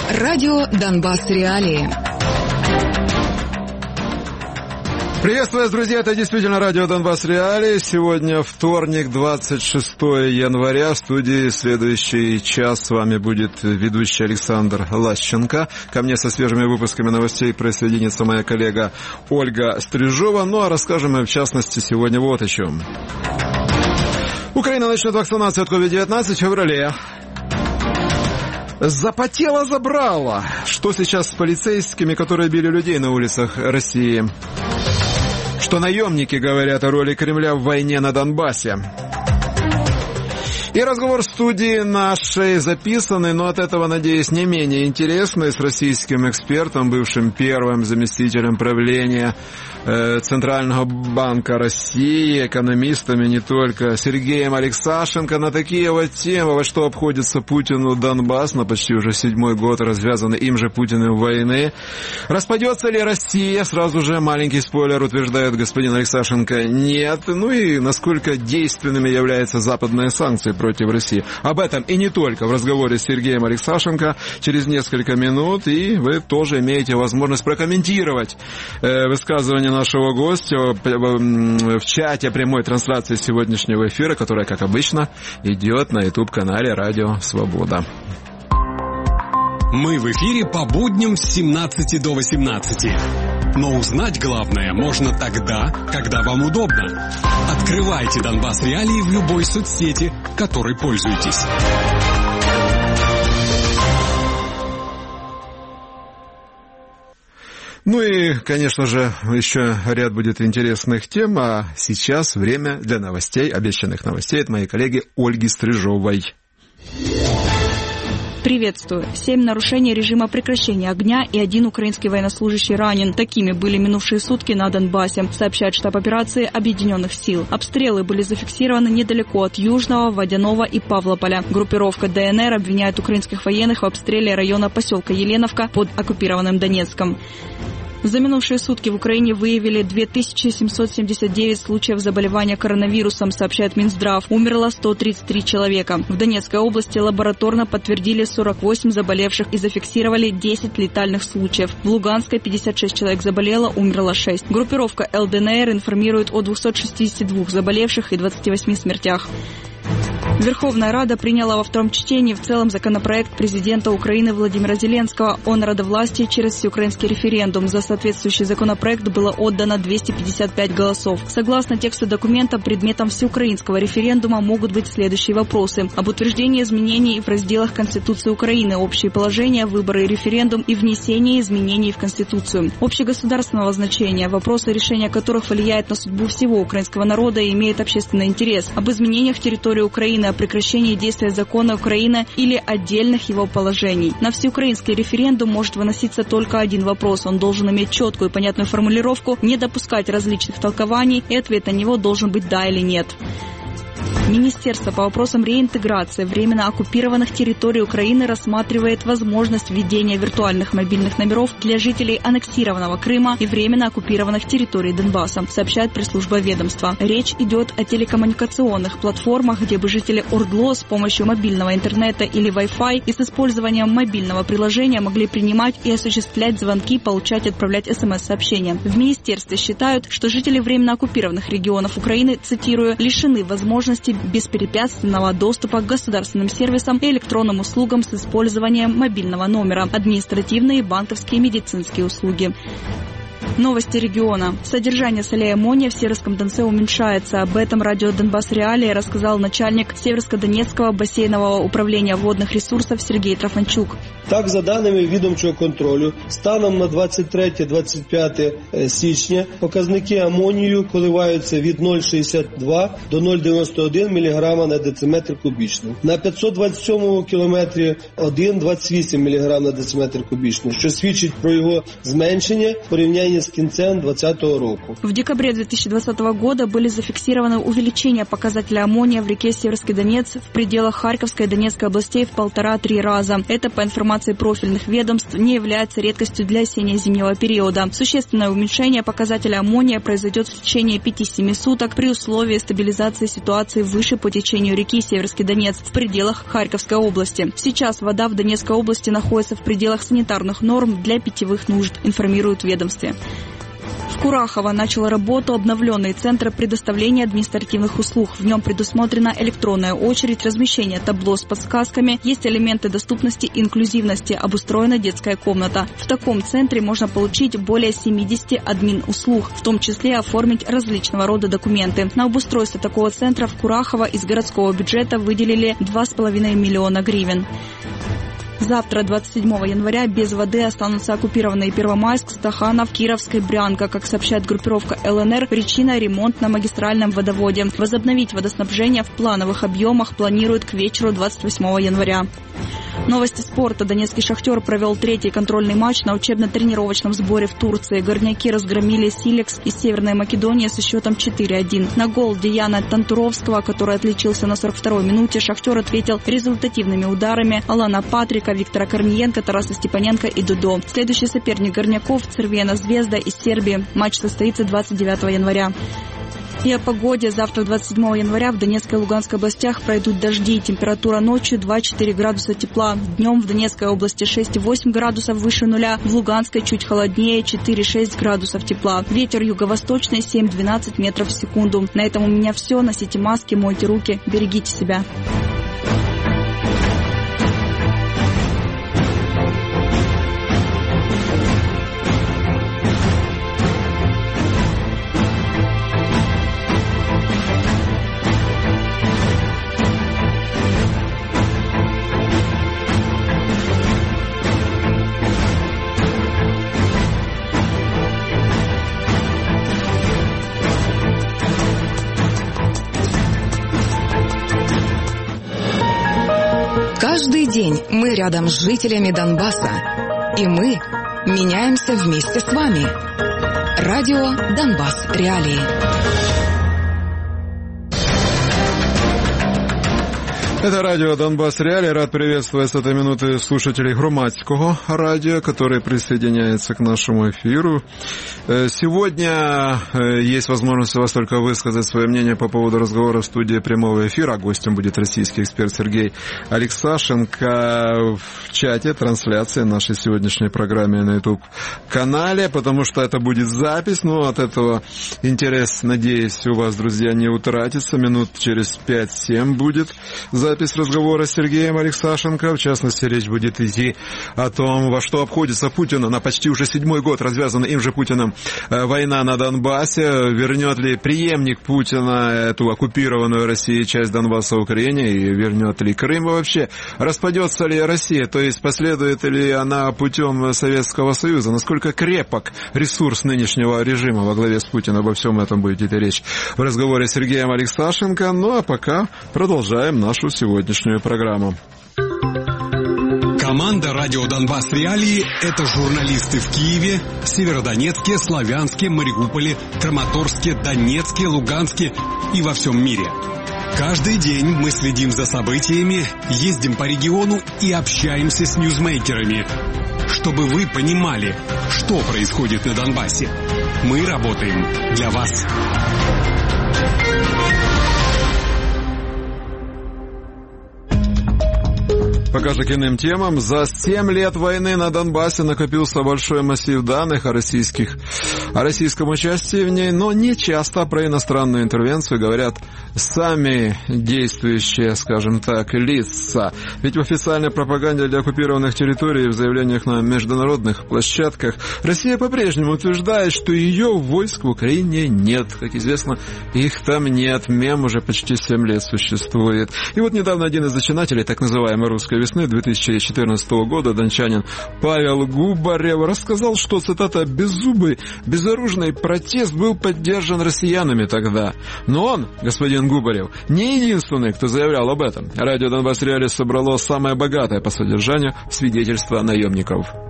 Радио Донбасс Реалии. Приветствую вас, друзья, это действительно радио Донбасс Реалии. Сегодня вторник, 26 января. В студии следующий час с вами будет ведущий Александр Лащенко. Ко мне со свежими выпусками новостей присоединится моя коллега Ольга Стрижова. Ну а расскажем мы в частности сегодня вот о чем. Украина начнет вакцинацию от COVID-19 в феврале. Запотело, забрало. Что сейчас с полицейскими, которые били людей на улицах России? Что наемники говорят о роли Кремля в войне на Донбассе? И разговор в студии нашей записанный, но от этого, надеюсь, не менее интересный, с российским экспертом, бывшим первым заместителем правления Центрального банка России, экономистами не только, Сергеем Алексашенко, на такие вот темы, во что обходится Путину Донбасс, на почти уже 7-й год развязанной им же Путиным войны. Распадется ли Россия? Сразу же маленький спойлер, утверждает господин Алексашенко, нет. Ну и насколько действенными являются западные санкции против России. Об этом и не только в разговоре с Сергеем Алексашенко через несколько минут, и вы тоже имеете возможность прокомментировать высказывание нашего гостя в чате прямой трансляции сегодняшнего эфира, которая, как обычно, идет на YouTube-канале Радио Свобода. Мы в эфире по будням с 17 до 18. Но узнать главное можно тогда, когда вам удобно. Открывайте Донбасс Реалии в любой соцсети, которой пользуетесь. Ну и, конечно же, еще ряд будет интересных тем, а сейчас время для новостей, обещанных новостей от моей коллеги Ольги Стрижовой. Приветствую. 7 нарушений режима прекращения огня и 1 украинский военнослужащий ранен. Такими были минувшие сутки на Донбассе, сообщает штаб операции Объединенных сил. Обстрелы были зафиксированы недалеко от Южного, Водяного и Павлополя. Группировка ДНР обвиняет украинских военных в обстреле района поселка Еленовка под оккупированным Донецком. За минувшие сутки в Украине выявили 2779 случаев заболевания коронавирусом, сообщает Минздрав. Умерло 133 человека. В Донецкой области лабораторно подтвердили 48 заболевших и зафиксировали 10 летальных случаев. В Луганской 56 человек заболело, умерло 6. Группировка ЛДНР информирует о 262 заболевших и 28 смертях. Верховная Рада приняла во втором чтении в целом законопроект президента Украины Владимира Зеленского о народовластии через всеукраинский референдум. За соответствующий законопроект было отдано 255 голосов. Согласно тексту документа, предметом всеукраинского референдума могут быть следующие вопросы: об утверждении изменений в разделах Конституции Украины, общие положения, выборы и референдум и внесение изменений в Конституцию. Общегосударственного значения, вопросы, решения которых влияют на судьбу всего украинского народа и имеют общественный интерес. Об изменениях территории Украины, о прекращении действия закона Украины или отдельных его положений. На всеукраинский референдум может выноситься только один вопрос. Он должен иметь четкую и понятную формулировку, не допускать различных толкований, и ответ на него должен быть «да» или «нет». Министерство по вопросам реинтеграции временно оккупированных территорий Украины рассматривает возможность введения виртуальных мобильных номеров для жителей аннексированного Крыма и временно оккупированных территорий Донбасса, сообщает пресс-служба ведомства. Речь идет о телекоммуникационных платформах, где бы жители ОРДЛО с помощью мобильного интернета или Wi-Fi и с использованием мобильного приложения могли принимать и осуществлять звонки, получать и отправлять СМС-сообщения. В министерстве считают, что жители временно оккупированных регионов Украины, цитирую, лишены возможности беспрепятственного доступа к государственным сервисам и электронным услугам с использованием мобильного номера, административные, банковские и медицинские услуги. Новости региона. Содержание солей аммония в Северском Донце уменьшается. Об этом радио Донбасс Реалии рассказал начальник Северсько-Донецького басейнового управления водных ресурсов Сергей Трафанчук. Так, за даними відомчого контролю, станом на 23-25 січня показники амонію коливаються від 0,62 до 0,91 мг на дециметр кубічний. На 527 кілометрі 1,28 мг на дециметр кубічний, що свідчить про його зменшення в порівнянні порівнянні з кінцем 2020 року. В декабре 2020 года были зафиксированы увеличение показателя аммония в реке Северский Донец в пределах Харьковской и Донецкой областей в 1,5-3 раза. Это, по информации профильных ведомств, не является редкостью для осенне-зимнего периода. Существенное уменьшение показателя аммония произойдет в течение 5-7 суток при условии стабилизации ситуации выше по течению реки Северский Донец в пределах Харьковской области. Сейчас вода в Донецкой области находится в пределах санитарных норм для питьевых нужд, информирует ведомстве. В Курахово начал работу обновленный центр предоставления административных услуг. В нем предусмотрена электронная очередь, размещение табло с подсказками, есть элементы доступности и инклюзивности, обустроена детская комната. В таком центре можно получить более 70 админ-услуг, в том числе оформить различного рода документы. На обустройство такого центра в Курахово из городского бюджета выделили 2,5 миллиона гривен. Завтра, 27 января, без воды останутся оккупированные Первомайск, Стаханов, Кировская, Брянка. Как сообщает группировка ЛНР, причина – ремонт на магистральном водоводе. Возобновить водоснабжение в плановых объемах планируют к вечеру 28 января. Новости спорта. Донецкий «Шахтер» провел третий контрольный матч на учебно-тренировочном сборе в Турции. Горняки разгромили «Силекс» из Северной Македонии со счетом 4-1. На гол Деяна Тантуровского, который отличился на 42-й минуте, «Шахтер» ответил результативными ударами Алана Патрика, Виктора Корниенко, Тараса Степаненко и Дудо. Следующий соперник горняков – Цервена Звезда из Сербии. Матч состоится 29 января. И о погоде. Завтра, 27 января, в Донецкой и Луганской областях пройдут дожди. Температура ночью 2-4 градуса тепла. Днем в Донецкой области 6-8 градусов выше нуля. В Луганской чуть холоднее 4-6 градусов тепла. Ветер юго-восточный 7-12 метров в секунду. На этом у меня все. Носите маски, мойте руки, берегите себя. Каждый день мы рядом с жителями Донбасса, и мы меняемся вместе с вами. Радио «Донбасс. Реалии». Это радио «Донбасс Реалии». Рад приветствовать с этой минуты слушателей Громадского радио, которые присоединяются к нашему эфиру. Сегодня есть возможность у вас только высказать свое мнение по поводу разговора в студии прямого эфира. Гостем будет российский эксперт Сергей Алексашенко в чате трансляции нашей сегодняшней программы на YouTube-канале, потому что это будет запись, но от этого интерес, надеюсь, у вас, друзья, не утратится. Минут через 5-7 будет запись разговора с Сергеем Алексашенко. В частности, речь будет идти о том, во что обходится Путину на почти уже 7-й год развязанная им же Путиным война на Донбассе. Вернет ли преемник Путина эту оккупированную Россией часть Донбасса Украине, и вернет ли Крым вообще? Распадется ли Россия, то есть последует ли она путем Советского Союза? Насколько крепок ресурс нынешнего режима во главе с Путиным? Обо всем этом будет идти речь в разговоре с Сергеем Алексашенко. Ну а пока продолжаем нашу сегодняшнюю программу. Команда «Радио Донбасс Реалии» — это журналисты в Киеве, Северодонецке, Славянске, Мариуполе, Краматорске, Донецке, Луганске и во всем мире. Каждый день мы следим за событиями, ездим по региону и общаемся с ньюзмейкерами, чтобы вы понимали, что происходит на Донбассе. Мы работаем для вас. Пока же к иным темам. За 7 лет войны на Донбассе накопился большой массив данных о российском участии в ней, но не часто про иностранную интервенцию говорят сами действующие, скажем так, лица. Ведь в официальной пропаганде для оккупированных территорий и в заявлениях на международных площадках Россия по-прежнему утверждает, что ее войск в Украине нет. Как известно, их там нет. Мем уже почти 7 лет существует. И вот недавно один из зачинателей так называемой русской весны 2014 года, дончанин Павел Губарев, рассказал, что, цитата, «беззубый, безоружный протест был поддержан россиянами тогда». Но он, господин Губарев, не единственный, кто заявлял об этом. Радио «Донбасс Реалии» собрало самое богатое по содержанию свидетельство наемников.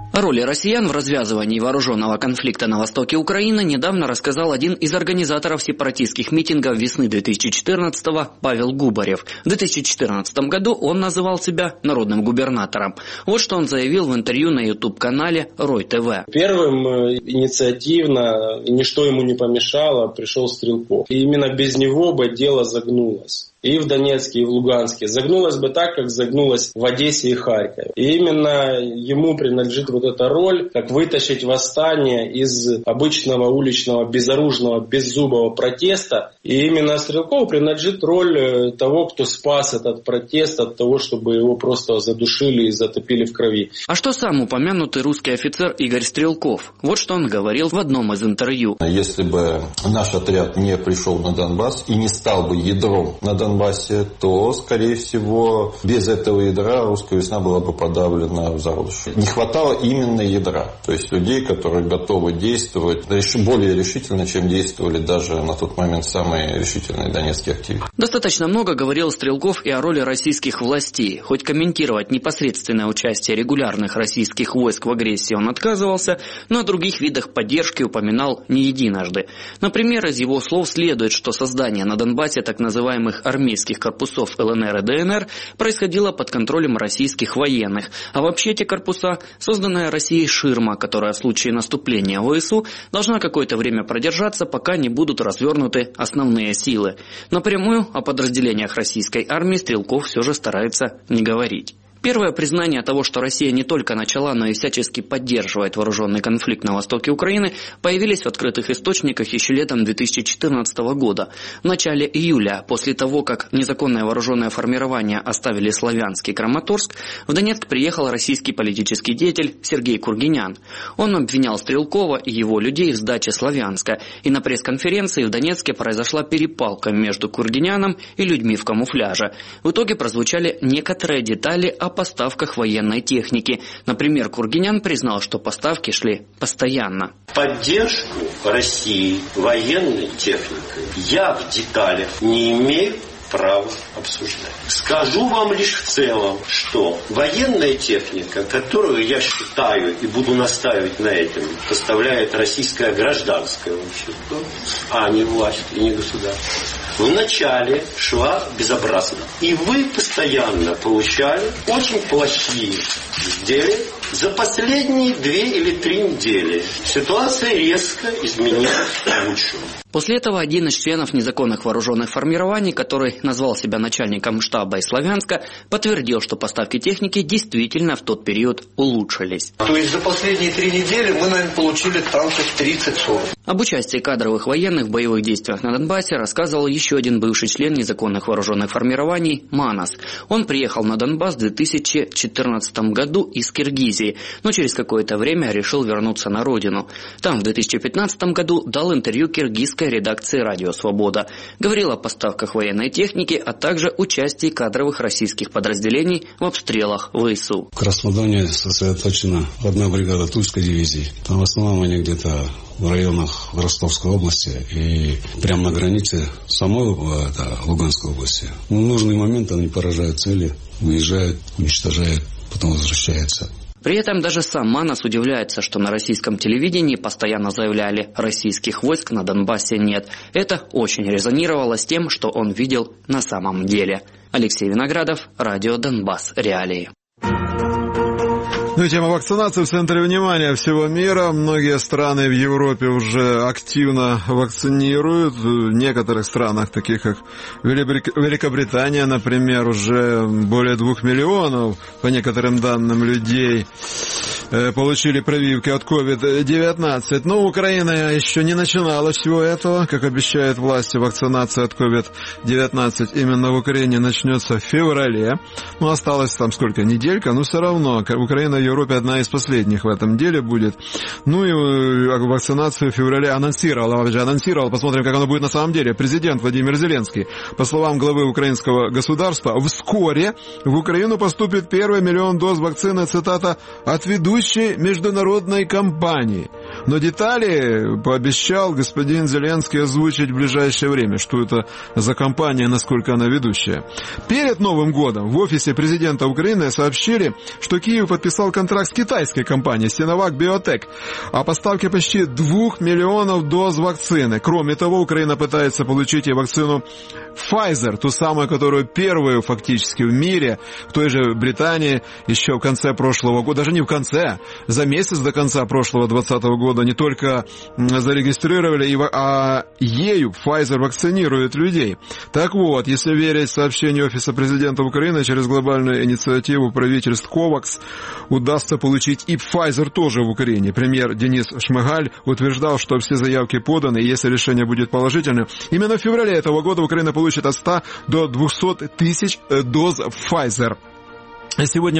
О роли россиян в развязывании вооруженного конфликта на востоке Украины недавно рассказал один из организаторов сепаратистских митингов весны 2014-го Павел Губарев. В 2014 году он называл себя народным губернатором. Вот что он заявил в интервью на YouTube-канале Рой ТВ. Первым инициативно, ничто ему не помешало, пришел Стрелков. И именно без него бы дело загнулось. И в Донецке, и в Луганске. Загнулось бы так, как загнулось в Одессе и Харькове. И именно ему принадлежит вот эта роль, как вытащить восстание из обычного уличного, безоружного, беззубого протеста. И именно Стрелкову принадлежит роль того, кто спас этот протест от того, чтобы его просто задушили и затопили в крови. А что сам упомянутый русский офицер Игорь Стрелков? Вот что он говорил в одном из интервью. Если бы наш отряд не пришел на Донбасс и не стал бы ядром на Донбассе, то, скорее всего, без этого ядра русская весна была бы подавлена в зародыше. Не хватало именно ядра, то есть людей, которые готовы действовать более решительно, чем действовали даже на тот момент самые решительные донецкие активисты. Достаточно много говорил Стрелков и о роли российских властей. Хоть комментировать непосредственное участие регулярных российских войск в агрессии он отказывался, но о других видах поддержки упоминал не единожды. Например, из его слов следует, что создание на Донбассе так называемых армейских корпусов ЛНР и ДНР происходило под контролем российских военных, а вообще эти корпуса – созданная Россией ширма, которая в случае наступления ВСУ должна какое-то время продержаться, пока не будут развернуты основные силы. Напрямую о подразделениях российской армии Стрелков все же старается не говорить. Первое признание того, что Россия не только начала, но и всячески поддерживает вооруженный конфликт на востоке Украины, появились в открытых источниках еще летом 2014 года. В начале июля, после того, как незаконное вооруженное формирование оставили Славянск и Краматорск, в Донецк приехал российский политический деятель Сергей Кургинян. Он обвинял Стрелкова и его людей в сдаче Славянска, и на пресс-конференции в Донецке произошла перепалка между Кургиняном и людьми в камуфляже. В итоге прозвучали некоторые детали о поставках военной техники. Например, Кургинян признал, что поставки шли постоянно. Поддержку России военной техникой я в деталях не имею права обсуждать. Скажу вам лишь в целом, что военная техника, которую я считаю и буду настаивать на этом, поставляет российское гражданское общество, а не власть и не государство, вначале шла безобразно. И вы постоянно получали очень плохие изделия. За последние 2 или 3 недели ситуация резко изменилась к лучшему. После этого один из членов незаконных вооруженных формирований, который назвал себя начальником штаба из Славянска, подтвердил, что поставки техники действительно в тот период улучшились. То есть за последние 3 недели мы, наверное, получили танков 30-40. Об участии кадровых военных в боевых действиях на Донбассе рассказывал еще один бывший член незаконных вооруженных формирований Манас. Он приехал на Донбасс в 2014 году из Киргизии, но через какое-то время решил вернуться на родину. Там в 2015 году дал интервью киргизской редакции «Радио Свобода». Говорил о поставках военной техники, а также участии кадровых российских подразделений в обстрелах ВСУ. В Краснодоне сосредоточена одна бригада Тульской дивизии. Там в основном они где-то в районах Ростовской области и прямо на границе самой Луганской области. В нужный момент они поражают цели, выезжают, уничтожают, потом возвращаются. При этом даже сам Манас удивляется, что на российском телевидении постоянно заявляли: российских войск на Донбассе нет. Это очень резонировало с тем, что он видел на самом деле. Алексей Виноградов, Радио Донбасс. Реалии. Ну и тема вакцинации в центре внимания всего мира. Многие страны в Европе уже активно вакцинируют. В некоторых странах, таких как Великобритания, например, уже более 2 миллионов, по некоторым данным, людей получили прививки от COVID-19. Но Украина еще не начинала всего этого. Как обещают власти, вакцинация от COVID-19 именно в Украине начнется в феврале. Ну, осталось там сколько, неделька, но все равно Украина в Европе одна из последних в этом деле будет. Ну и вакцинацию в феврале анонсировал. Посмотрим, как оно будет на самом деле. Президент Владимир Зеленский. По словам главы украинского государства, вскоре в Украину поступит 1 миллион доз вакцины, цитата, от ведущей международной компании. Но детали пообещал господин Зеленский озвучить в ближайшее время, что это за компания, насколько она ведущая. Перед Новым годом в офисе президента Украины сообщили, что Киев подписал контракт с китайской компанией Sinovac Biotech о поставке почти 2 миллионов доз вакцины. Кроме того, Украина пытается получить и вакцину Pfizer, ту самую, которую первую фактически в мире, в той же Британии, еще в конце прошлого года, даже не в конце, за месяц до конца прошлого 2020 года не только зарегистрировали, а ею Pfizer вакцинирует людей. Так вот, если верить сообщению Офиса президента Украины, через глобальную инициативу правительств COVAX удастся получить и Pfizer тоже в Украине. Премьер Денис Шмыгаль утверждал, что все заявки поданы, и если решение будет положительным, именно в феврале этого года Украина получит от 100 до 200 тысяч доз Pfizer. Сегодня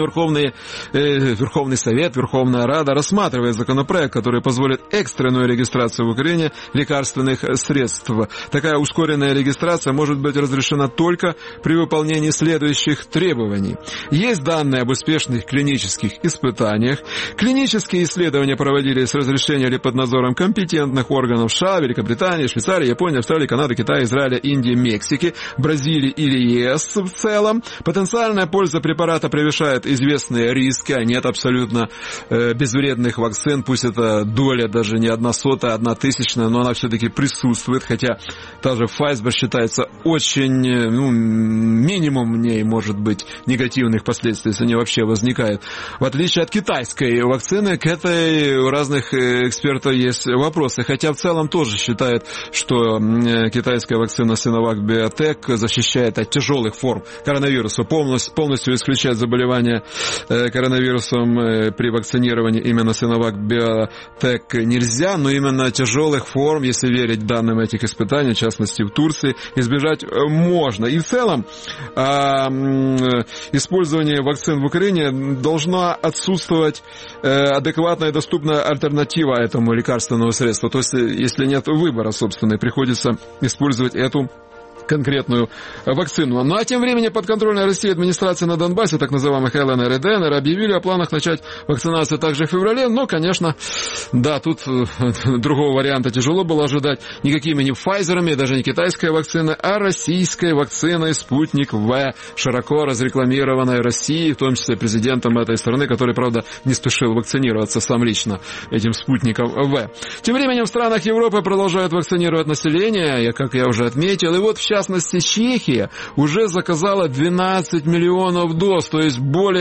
Верховный Совет, Верховная Рада рассматривает законопроект, который позволит экстренную регистрацию в Украине лекарственных средств. Такая ускоренная регистрация может быть разрешена только при выполнении следующих требований. Есть данные об успешных клинических испытаниях. Клинические исследования проводились с разрешения или под надзором компетентных органов США, Великобритании, Швейцарии, Японии, Австралии, Канады, Китая, Израиля, Индии, Мексики, Бразилии или ЕС в целом. Потенциальная польза препарата превышает известные риски, а нет абсолютно безвредных вакцин, пусть это доля даже не 1/100, 1/1000, но она все-таки присутствует, хотя та же Pfizer считается очень, минимум в ней может быть негативных последствий, если они вообще возникают. В отличие от китайской вакцины, к этой у разных экспертов есть вопросы, хотя в целом тоже считают, что китайская вакцина Sinovac Biotech защищает от тяжелых форм коронавируса, полностью исключает заболевания коронавирусом при вакцинировании именно Sinovac Biotech нельзя, но именно тяжелых форм, если верить данным этих испытаний, в частности в Турции, избежать можно. И в целом использование вакцин в Украине должна отсутствовать адекватная и доступная альтернатива этому лекарственному средству. То есть, если нет выбора, собственно, приходится использовать эту конкретную вакцину. Ну а тем временем подконтрольная России администрация на Донбассе, так называемых ЛНР и ДНР, объявили о планах начать вакцинацию также в феврале, но, конечно, да, тут другого варианта тяжело было ожидать. Никакими не Pfizer'ами, даже не китайской вакциной, а российской вакциной «Спутник В», широко разрекламированной Россией, в том числе президентом этой страны, который, правда, не спешил вакцинироваться сам лично этим «Спутником В». Тем временем в странах Европы продолжают вакцинировать население, как я уже отметил, и вот в частности, Чехия уже заказала 12 миллионов доз, то есть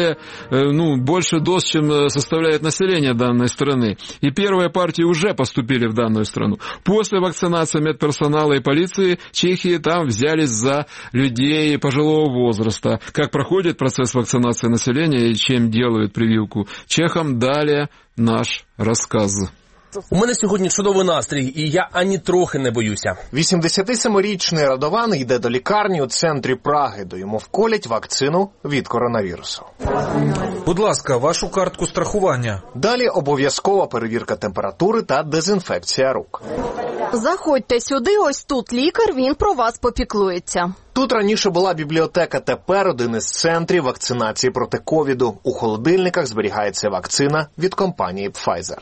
больше доз, чем составляет население данной страны. И первые партии уже поступили в данную страну. После вакцинации медперсонала и полиции Чехии там взялись за людей пожилого возраста. Как проходит процесс вакцинации населения и чем делают прививку чехам, далее наш рассказ. У мене сьогодні чудовий настрій, і я ані трохи не боюся. 87-річний Радован йде до лікарні у центрі Праги, де йому вколять вакцину від коронавірусу. Будь ласка, вашу картку страхування. Далі обов'язкова перевірка температури та дезінфекція рук. Заходьте сюди, ось тут лікар, він про вас попіклується. Тут раніше була бібліотека, тепер один із центрів вакцинації проти ковіду. У холодильниках зберігається вакцина від компанії Pfizer.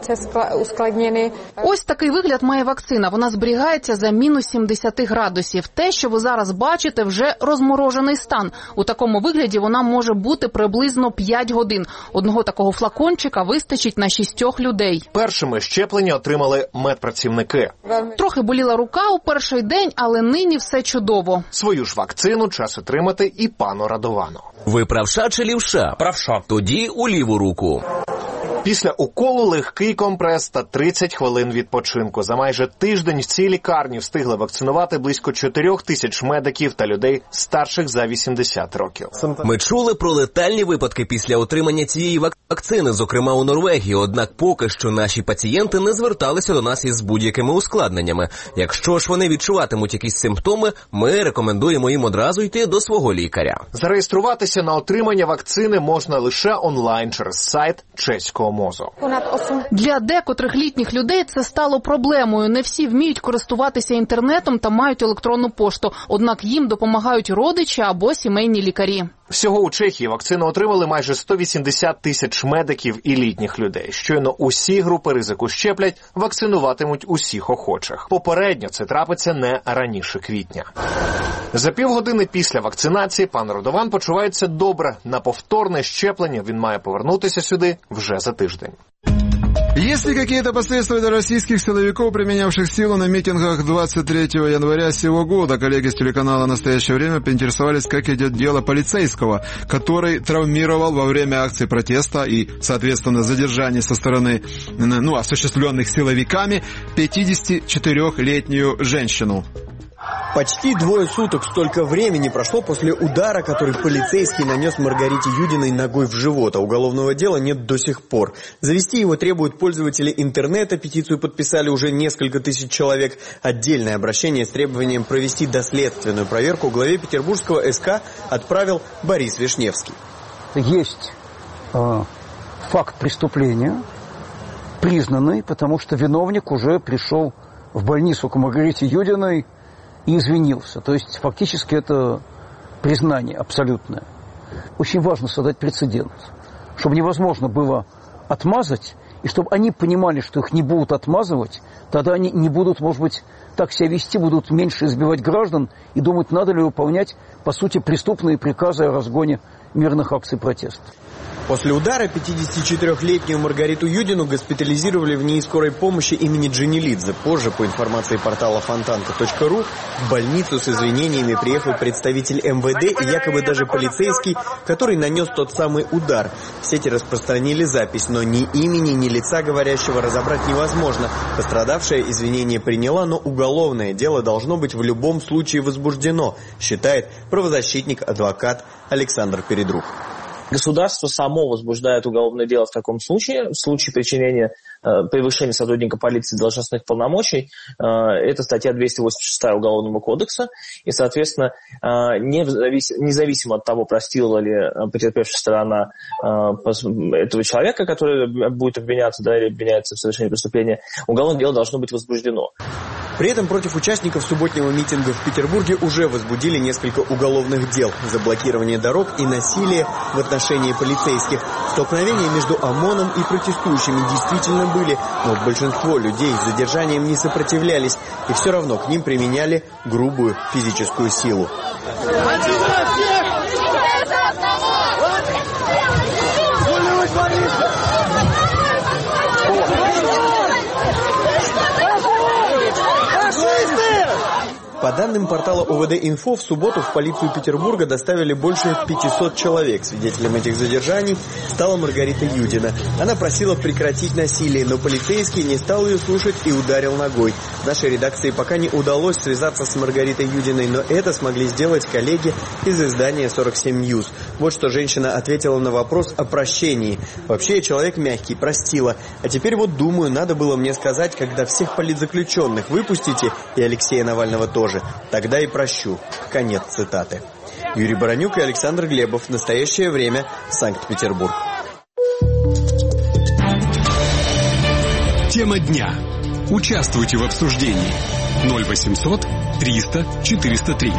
Ось такий вигляд має вакцина. Вона зберігається за мінус 70 градусів. Те, що ви зараз бачите, вже розморожений стан. У такому вигляді вона може бути приблизно 5 годин. Одного такого флакончика вистачить на 6 людей. Першими щеплення отримали медпрацівники. Трохи боліла рука у перший день, але нині все чудово. Свою ж вакцину час отримати і пану Радовану. Ви правша чи лівша? Правша. Тоді у ліву руку. Після уколу легкий компрес та 30 хвилин відпочинку. За майже тиждень в цій лікарні встигли вакцинувати близько 4 тисяч медиків та людей старших за 80 років. Ми чули про летальні випадки після отримання цієї вакцини, зокрема у Норвегії. Однак поки що наші пацієнти не зверталися до нас із будь-якими ускладненнями. Якщо ж вони відчуватимуть якісь симптоми, ми рекомендуємо їм одразу йти до свого лікаря. Зареєструватися на отримання вакцини можна лише онлайн через сайт чеського головного мозку. Для декотрих літніх людей це стало проблемою. Не всі вміють користуватися інтернетом та мають електронну пошту. Однак їм допомагають родичі або сімейні лікарі. Всього у Чехії вакцину отримали майже 180 тисяч медиків і літніх людей. Щойно усі групи ризику щеплять, вакцинуватимуть усіх охочих. Попередньо це трапиться не раніше квітня. За півгодини після вакцинації пан Родован почувається добре. На повторне щеплення він має повернутися сюди вже за тиждень. Есть ли какие-то последствия для российских силовиков, применявших силу на митингах 23 января сего года? Коллеги с телеканала «Настоящее время» поинтересовались, как идет дело полицейского, который травмировал во время акции протеста и, соответственно, задержания со стороны, осуществленных силовиками 54-летнюю женщину. Почти 2 суток столько времени прошло после удара, который полицейский нанес Маргарите Юдиной ногой в живот, а уголовного дела нет до сих пор. Завести его требуют пользователи интернета, петицию подписали уже несколько тысяч человек. Отдельное обращение с требованием провести доследственную проверку главе Петербургского СК отправил Борис Вишневский. Есть факт преступления, признанный, потому что виновник уже пришел в больницу к Маргарите Юдиной и извинился. То есть фактически это признание абсолютное. Очень важно создать прецедент, чтобы невозможно было отмазать, и чтобы они понимали, что их не будут отмазывать, тогда они не будут, может быть, так себя вести, будут меньше избивать граждан и думать, надо ли выполнять, по сути, преступные приказы о разгоне мирных акций протеста. После удара 54-летнюю Маргариту Юдину госпитализировали в НИИ скорой помощи имени Джанилидзе. Позже, по информации портала Фонтанка.ру, в больницу с извинениями приехал представитель МВД и якобы даже полицейский, который нанес тот самый удар. В сети распространили запись, но ни имени, ни лица говорящего разобрать невозможно. Пострадавшая извинения приняла, но уголовное дело должно быть в любом случае возбуждено, считает правозащитник-адвокат Александр Передрук. Государство само возбуждает уголовное дело в таком случае, в случае причинения превышения сотрудника полиции должностных полномочий. Это статья 286 Уголовного кодекса. И, соответственно, независимо от того, простила ли потерпевшая сторона этого человека, который будет обвиняться, или обвиняется в совершении преступления, уголовное дело должно быть возбуждено. При этом против участников субботнего митинга в Петербурге уже возбудили несколько уголовных дел за блокирование дорог и насилие в отношении полицейских. Столкновения между ОМОНом и протестующими действительно были, но большинство людей с задержанием не сопротивлялись, и все равно к ним применяли грубую физическую силу. По данным портала ОВД-Инфо, в субботу в полицию Петербурга доставили больше 500 человек. Свидетелем этих задержаний стала Маргарита Юдина. Она просила прекратить насилие, но полицейский не стал ее слушать и ударил ногой. Нашей редакции пока не удалось связаться с Маргаритой Юдиной, но это смогли сделать коллеги из издания 47 News. Вот что женщина ответила на вопрос о прощении. «Вообще я человек мягкий, простила. А теперь вот думаю, надо было мне сказать, когда всех политзаключенных выпустите, и Алексея Навального тоже. Тогда и прощу». Конец цитаты. Юрий Баранюк и Александр Глебов. Настоящее время. Санкт-Петербург. Тема дня. Участвуйте в обсуждении. 0800 300 403.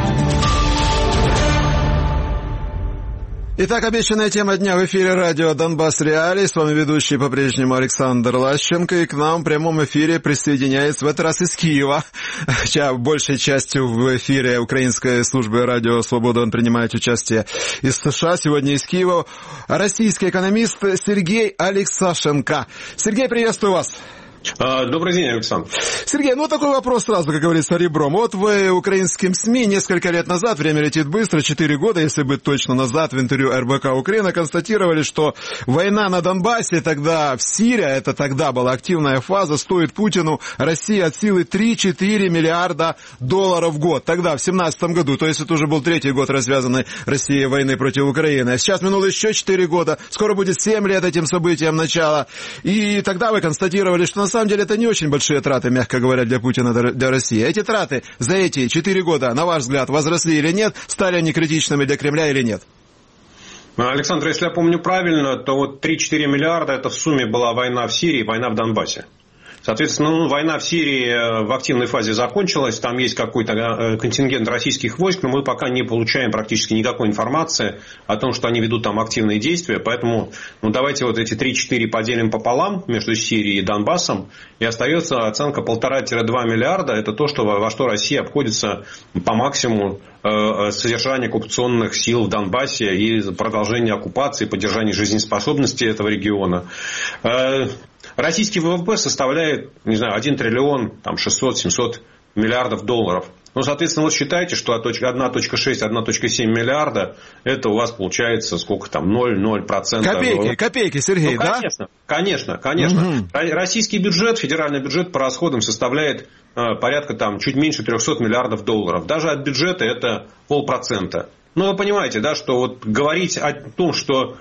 Итак, обещанная тема дня в эфире радио «Донбасс Реалии». С вами ведущий по-прежнему Александр Лащенко. И к нам в прямом эфире присоединяется в этот раз из Киева. Хотя большей частью в эфире украинской службы радио «Свобода» он принимает участие из США. Сегодня из Киева российский экономист Сергей Алексашенко. Сергей, приветствую вас. Добрый день, Александр. Сергей, такой вопрос сразу, как говорится, ребром. Вот вы украинским СМИ несколько лет назад, время летит быстро, 4 года, если быть точно назад, в интервью РБК Украина констатировали, что война на Донбассе тогда в Сирии, это тогда была активная фаза, стоит Путину, России от силы 3-4 миллиарда долларов в год. Тогда, в 2017 году, то есть это уже был 3-й год развязанной Россией войны против Украины. А сейчас минуло еще 4 года, скоро будет 7 лет этим событиям начала. И тогда вы констатировали, что на самом деле это не очень большие траты, мягко говоря, для Путина, для России. Эти траты за эти 4 года, на ваш взгляд, возросли или нет? Стали они критичными для Кремля или нет? Александр, если я помню правильно, то вот 3-4 миллиарда это в сумме была война в Сирии, война в Донбассе. Соответственно, война в Сирии в активной фазе закончилась, там есть какой-то контингент российских войск, но мы пока не получаем практически никакой информации о том, что они ведут там активные действия, поэтому давайте вот эти 3-4 поделим пополам между Сирией и Донбассом, и остается оценка 1,5-2 миллиарда, это то, во что Россия обходится по максимуму содержания оккупационных сил в Донбассе и продолжения оккупации, поддержания жизнеспособности этого региона. Российский ВВП составляет, 1 триллион 600-700 миллиардов долларов. Соответственно, вот считайте, что 1,6-1,7 миллиарда, это у вас получается сколько там, 0,0%. Копейки, Сергей, да? Конечно. Угу. Российский бюджет, федеральный бюджет по расходам составляет порядка чуть меньше 300 миллиардов долларов. Даже от бюджета это 0,5%. Вы понимаете, да, что вот говорить о том, что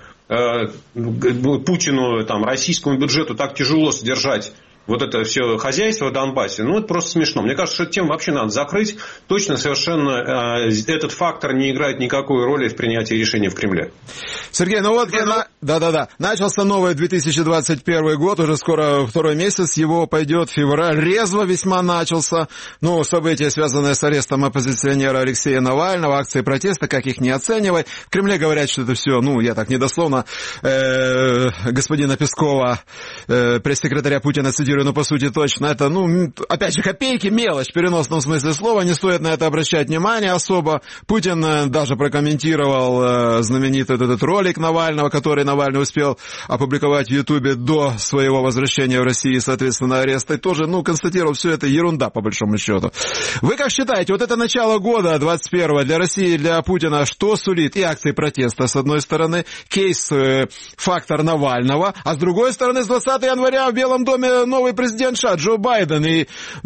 Путину, российскому бюджету так тяжело содержать вот это все хозяйство в Донбассе, это просто смешно. Мне кажется, что эту тему вообще надо закрыть. Точно совершенно этот фактор не играет никакой роли в принятии решений в Кремле. Сергей, начался новый 2021 год, уже скоро второй месяц, его пойдет февраль, резво весьма начался. События, связанные с арестом оппозиционера Алексея Навального, акции протеста, как их не оценивать. В Кремле говорят, что это все, я так недословно, господина Пескова, пресс-секретаря Путина, цитирую, по сути точно, это, опять же, копейки, мелочь в переносном смысле слова, не стоит на это обращать внимание особо. Путин даже прокомментировал знаменитый этот ролик Навального, который Навальный успел опубликовать в Ютубе до своего возвращения в Россию, соответственно, ареста, и тоже, констатировал, все это ерунда, по большому счету. Вы как считаете, вот это начало года 21-го для России, для Путина, что сулит? И акции протеста, с одной стороны, кейс, фактор Навального, а с другой стороны, с 20 января в Белом доме новый президент США Джо Байден. И,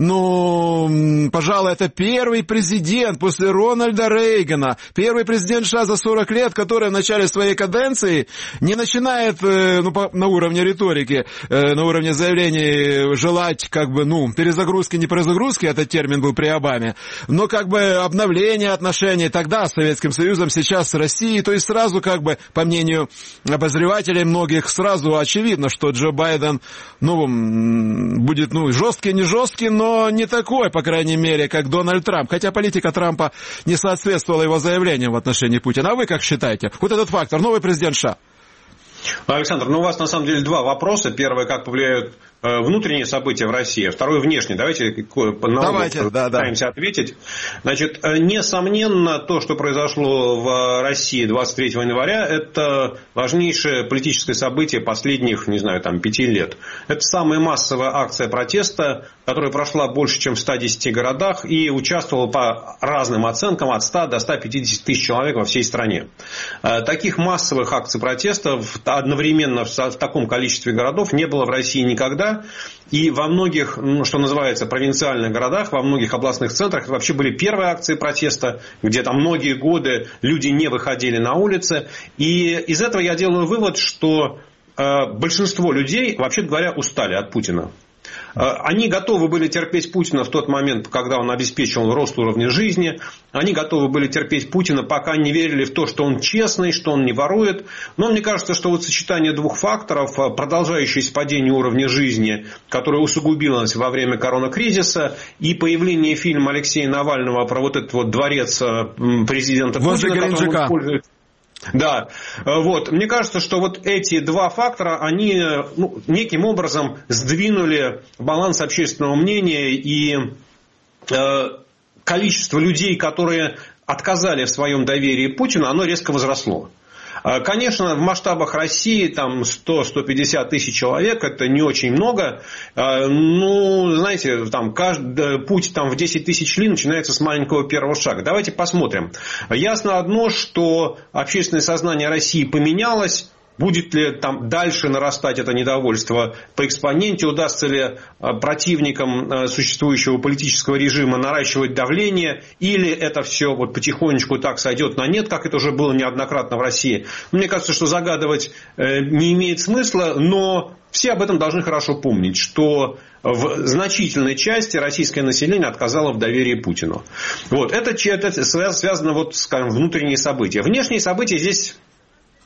пожалуй, это первый президент после Рональда Рейгана, первый президент США за 40 лет, который в начале своей каденции не начинает, на уровне риторики, на уровне заявлений желать, перезагрузки, не перезагрузки, этот термин был при Обаме, но, обновление отношений тогда с Советским Союзом, сейчас с Россией, то есть сразу, по мнению обозревателей многих, сразу очевидно, что Джо Байден, будет, жесткий, не жесткий, но не такой, по крайней мере, как Дональд Трамп. Хотя политика Трампа не соответствовала его заявлениям в отношении Путина. А вы как считаете? Вот этот фактор, новый президент США. Александр, у вас на самом деле два вопроса. Первый, как повлияют внутренние события в России, второй внешний. Давайте постараемся ответить. Значит, несомненно, то, что произошло в России 23 января, это важнейшее политическое событие последних, 5 лет. Это самая массовая акция протеста, которая прошла больше, чем в 110 городах и участвовала по разным оценкам от 100 до 150 тысяч человек во всей стране. Таких массовых акций протеста одновременно в таком количестве городов не было в России никогда. И во многих, что называется, провинциальных городах, во многих областных центрах это вообще были первые акции протеста, где там многие годы люди не выходили на улицы. И из этого я делаю вывод, что большинство людей, вообще говоря, устали от Путина. Они готовы были терпеть Путина в тот момент, когда он обеспечивал рост уровня жизни. Они готовы были терпеть Путина, пока не верили в то, что он честный, что он не ворует. Но мне кажется, что вот сочетание двух факторов, продолжающееся падение уровня жизни, которое усугубилось во время коронакризиса, и появление фильма Алексея Навального про вот этот вот дворец президента Путина, который он использует. Да, мне кажется, что вот эти два фактора, они неким образом сдвинули баланс общественного мнения, и количество людей, которые отказали в своем доверии Путину, оно резко возросло. Конечно, в масштабах России 100-150 тысяч человек, это не очень много. Знаете, каждый путь в 10 тысяч ли начинается с маленького первого шага. Давайте посмотрим. Ясно одно, что общественное сознание России поменялось. Будет ли дальше нарастать это недовольство по экспоненте? Удастся ли противникам существующего политического режима наращивать давление? Или это все потихонечку так сойдет на нет, как это уже было неоднократно в России? Мне кажется, что загадывать не имеет смысла, но все об этом должны хорошо помнить, что в значительной части российское население отказало в доверии Путину. Это связано, скажем, внутренние события. Внешние события здесь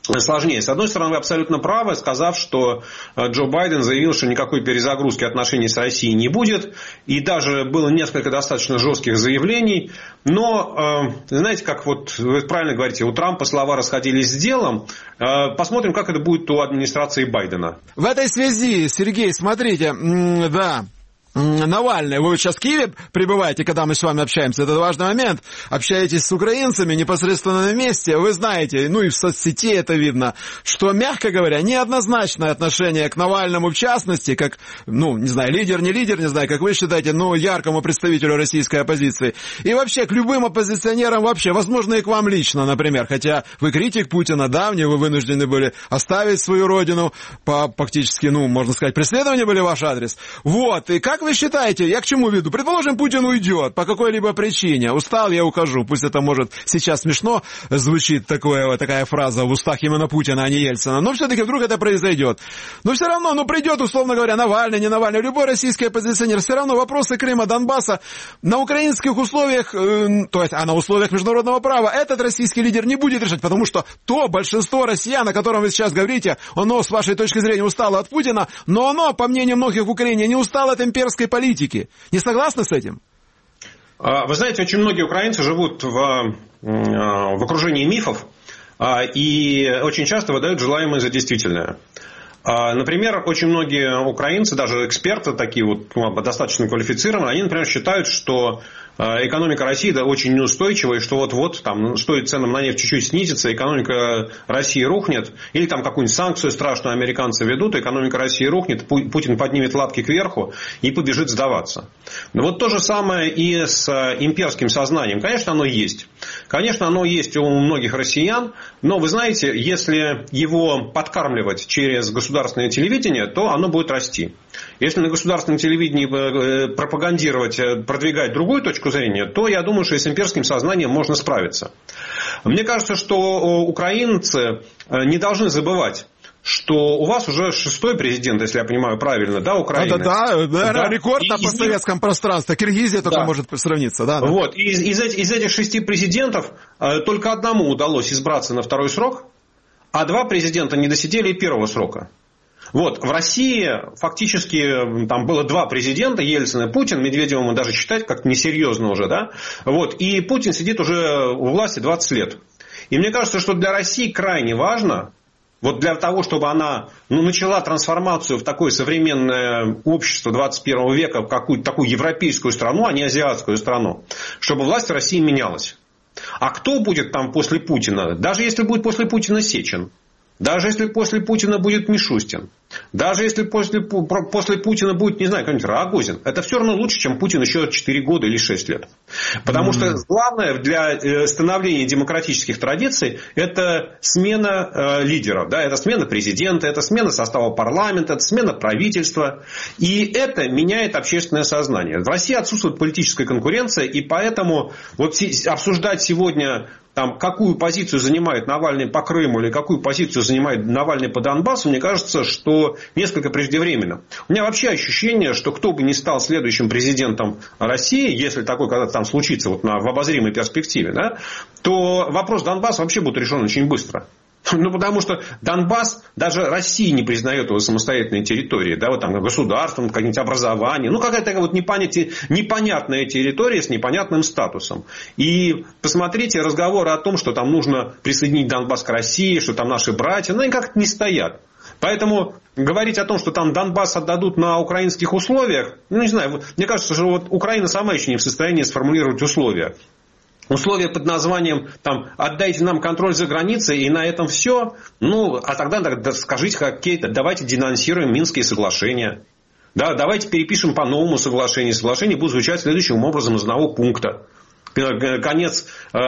сложнее. С одной стороны, вы абсолютно правы, сказав, что Джо Байден заявил, что никакой перезагрузки отношений с Россией не будет. И даже было несколько достаточно жестких заявлений. Но, знаете, как вот вы правильно говорите, у Трампа слова расходились с делом. Посмотрим, как это будет у администрации Байдена. В этой связи, Сергей, смотрите, да... Навальный, вы сейчас в Киеве пребываете, когда мы с вами общаемся, это важный момент, общаетесь с украинцами непосредственно на месте, вы знаете, ну и в соцсети это видно, что, мягко говоря, неоднозначное отношение к Навальному в частности, как, ну, не знаю, лидер, не знаю, как вы считаете, но яркому представителю российской оппозиции, и вообще к любым оппозиционерам вообще, возможно, и к вам лично, например, хотя вы критик Путина давний, вы вынуждены были оставить свою родину, фактически, ну, можно сказать, преследования были в ваш адрес, вот, и как вы считаете, я к чему веду? Предположим, Путин уйдет по какой-либо причине. Устал, я ухожу. Пусть это, может, сейчас смешно звучит такая фраза в устах именно Путина, а не Ельцина. Но все-таки вдруг это произойдет. Но все равно, ну, придет, условно говоря, Навальный, не Навальный, любой российский оппозиционер. Все равно вопросы Крыма, Донбасса на украинских условиях, то есть, а на условиях международного права этот российский лидер не будет решать, потому что то большинство россиян, о котором вы сейчас говорите, оно, с вашей точки зрения, устало от Путина, но оно, по мнению многих в Украине, не устало от имперской политики. Не согласны с этим? Вы знаете, очень многие украинцы живут в окружении мифов и очень часто выдают желаемое за действительное. Например, очень многие украинцы, даже эксперты такие вот достаточно квалифицированные, они, например, считают, что экономика России очень неустойчивая, и что вот-вот там стоит ценам на нефть чуть-чуть снизиться, экономика России рухнет, или там какую-нибудь санкцию страшную американцы ведут, экономика России рухнет, Путин поднимет лапки кверху и побежит сдаваться. Но вот то же самое и с имперским сознанием. Конечно, оно есть. Конечно, оно есть у многих россиян, но вы знаете, если его подкармливать через государственное телевидение, то оно будет расти. Если на государственном телевидении пропагандировать, продвигать другую точку зрения, то я думаю, что и с имперским сознанием можно справиться. Мне кажется, что украинцы не должны забывать, что у вас уже 6-й президент, если я понимаю правильно, да, Украины? Да, рекорд на постсоветском пространстве. Киргизия только может сравниться. Да. Вот. Из этих 6 президентов только одному удалось избраться на 2-й срок, а 2 президента не досидели 1-го срока. Вот, в России фактически там было 2 президента, Ельцин и Путин, Медведева мы даже считать как-то несерьезно уже, да, вот, и Путин сидит уже у власти 20 лет. И мне кажется, что для России крайне важно, вот для того, чтобы она начала трансформацию в такое современное общество 21 века, в какую-то такую европейскую страну, а не азиатскую страну, чтобы власть в России менялась. А кто будет там после Путина? Даже если будет после Путина Сечин. Даже если после Путина будет Мишустин, даже если после Путина будет, не знаю, какой-нибудь Рогозин, это все равно лучше, чем Путин еще 4 года или 6 лет. Потому что главное для становления демократических традиций – это смена лидеров, да, это смена президента, это смена состава парламента, это смена правительства. И это меняет общественное сознание. В России отсутствует политическая конкуренция, и поэтому вот обсуждать сегодня, там, какую позицию занимает Навальный по Крыму или какую позицию занимает Навальный по Донбассу, мне кажется, что несколько преждевременно. У меня вообще ощущение, что кто бы ни стал следующим президентом России, если такой когда-то там случится вот в обозримой перспективе, да, то вопрос Донбасса вообще будет решен очень быстро. Ну, потому что Донбасс, даже Россия не признает его самостоятельной территорией, да, вот там государством, каким-нибудь образованием, ну, какая-то вот непонятная территория с непонятным статусом. И посмотрите разговоры о том, что там нужно присоединить Донбасс к России, что там наши братья, ну, они как-то не стоят. Поэтому говорить о том, что там Донбасс отдадут на украинских условиях, ну, не знаю, мне кажется, что вот Украина сама еще не в состоянии сформулировать условия. Условия под названием там, «отдайте нам контроль за границей» и на этом все. Ну, а тогда скажите какие-то, давайте денонсируем Минские соглашения. Да, давайте перепишем по новому соглашению. Соглашение будет звучать следующим образом из одного пункта. Конец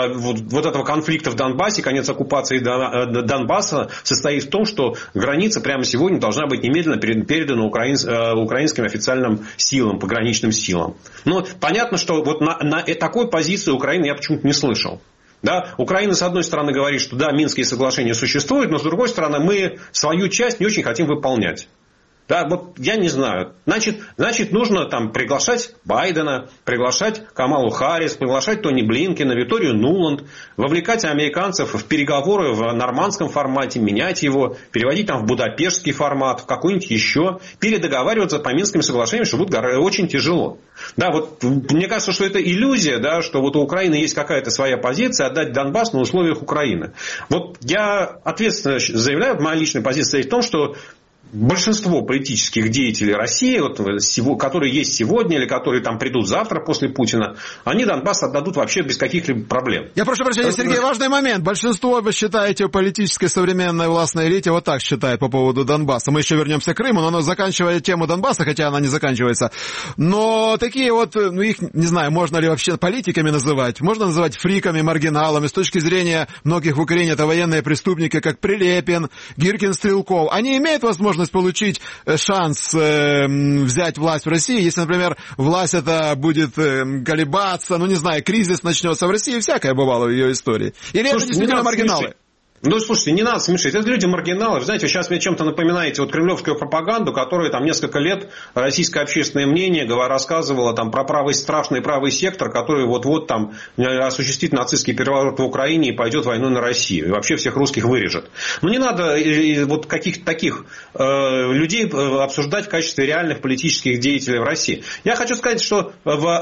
вот этого конфликта в Донбассе, конец оккупации Донбасса состоит в том, что граница прямо сегодня должна быть немедленно передана украинским официальным силам, пограничным силам. Но понятно, что вот на такой позиции Украины я почему-то не слышал. Да? Украина, с одной стороны, говорит, что да, Минские соглашения существуют, но с другой стороны, мы свою часть не очень хотим выполнять. Да, вот я не знаю. Значит, нужно там приглашать Байдена, приглашать Камалу Харрис, приглашать Тони Блинкена, Викторию Нуланд, вовлекать американцев в переговоры в нормандском формате, менять его, переводить там в будапештский формат, в какой-нибудь еще, передоговариваться по Минским соглашениям, что будет очень тяжело. Да, вот мне кажется, что это иллюзия, да, что вот у Украины есть какая-то своя позиция, отдать Донбасс на условиях Украины. Вот я ответственно заявляю, моя личная позиция в том, что большинство политических деятелей России, вот, которые есть сегодня или которые там придут завтра после Путина, они Донбасс отдадут вообще без каких-либо проблем. Я прошу прощения, Сергей, важный момент. Большинство, вы считаете, политической современной властной элите вот так считает по поводу Донбасса. Мы еще вернемся к Крыму, но она заканчивает тему Донбасса, хотя она не заканчивается. Но такие вот, их, не знаю, можно ли вообще политиками называть, можно называть фриками, маргиналами. С точки зрения многих в Украине это военные преступники, как Прилепин, Гиркин, Стрелков. Они имеют возможность получить шанс взять власть в России, если, например, власть это будет колебаться, не знаю, кризис начнется в России, всякое бывало в ее истории. Или это действительно маргиналы? Ну, слушайте, не надо смешить. Это люди маргиналы. Вы знаете, вы сейчас мне чем-то напоминаете вот кремлевскую пропаганду, которая там несколько лет российское общественное мнение рассказывало там про страшный правый сектор, который вот-вот там осуществит нацистский переворот в Украине и пойдет войну на Россию. И вообще всех русских вырежет. Но не надо вот каких-то таких людей обсуждать в качестве реальных политических деятелей в России. Я хочу сказать, что в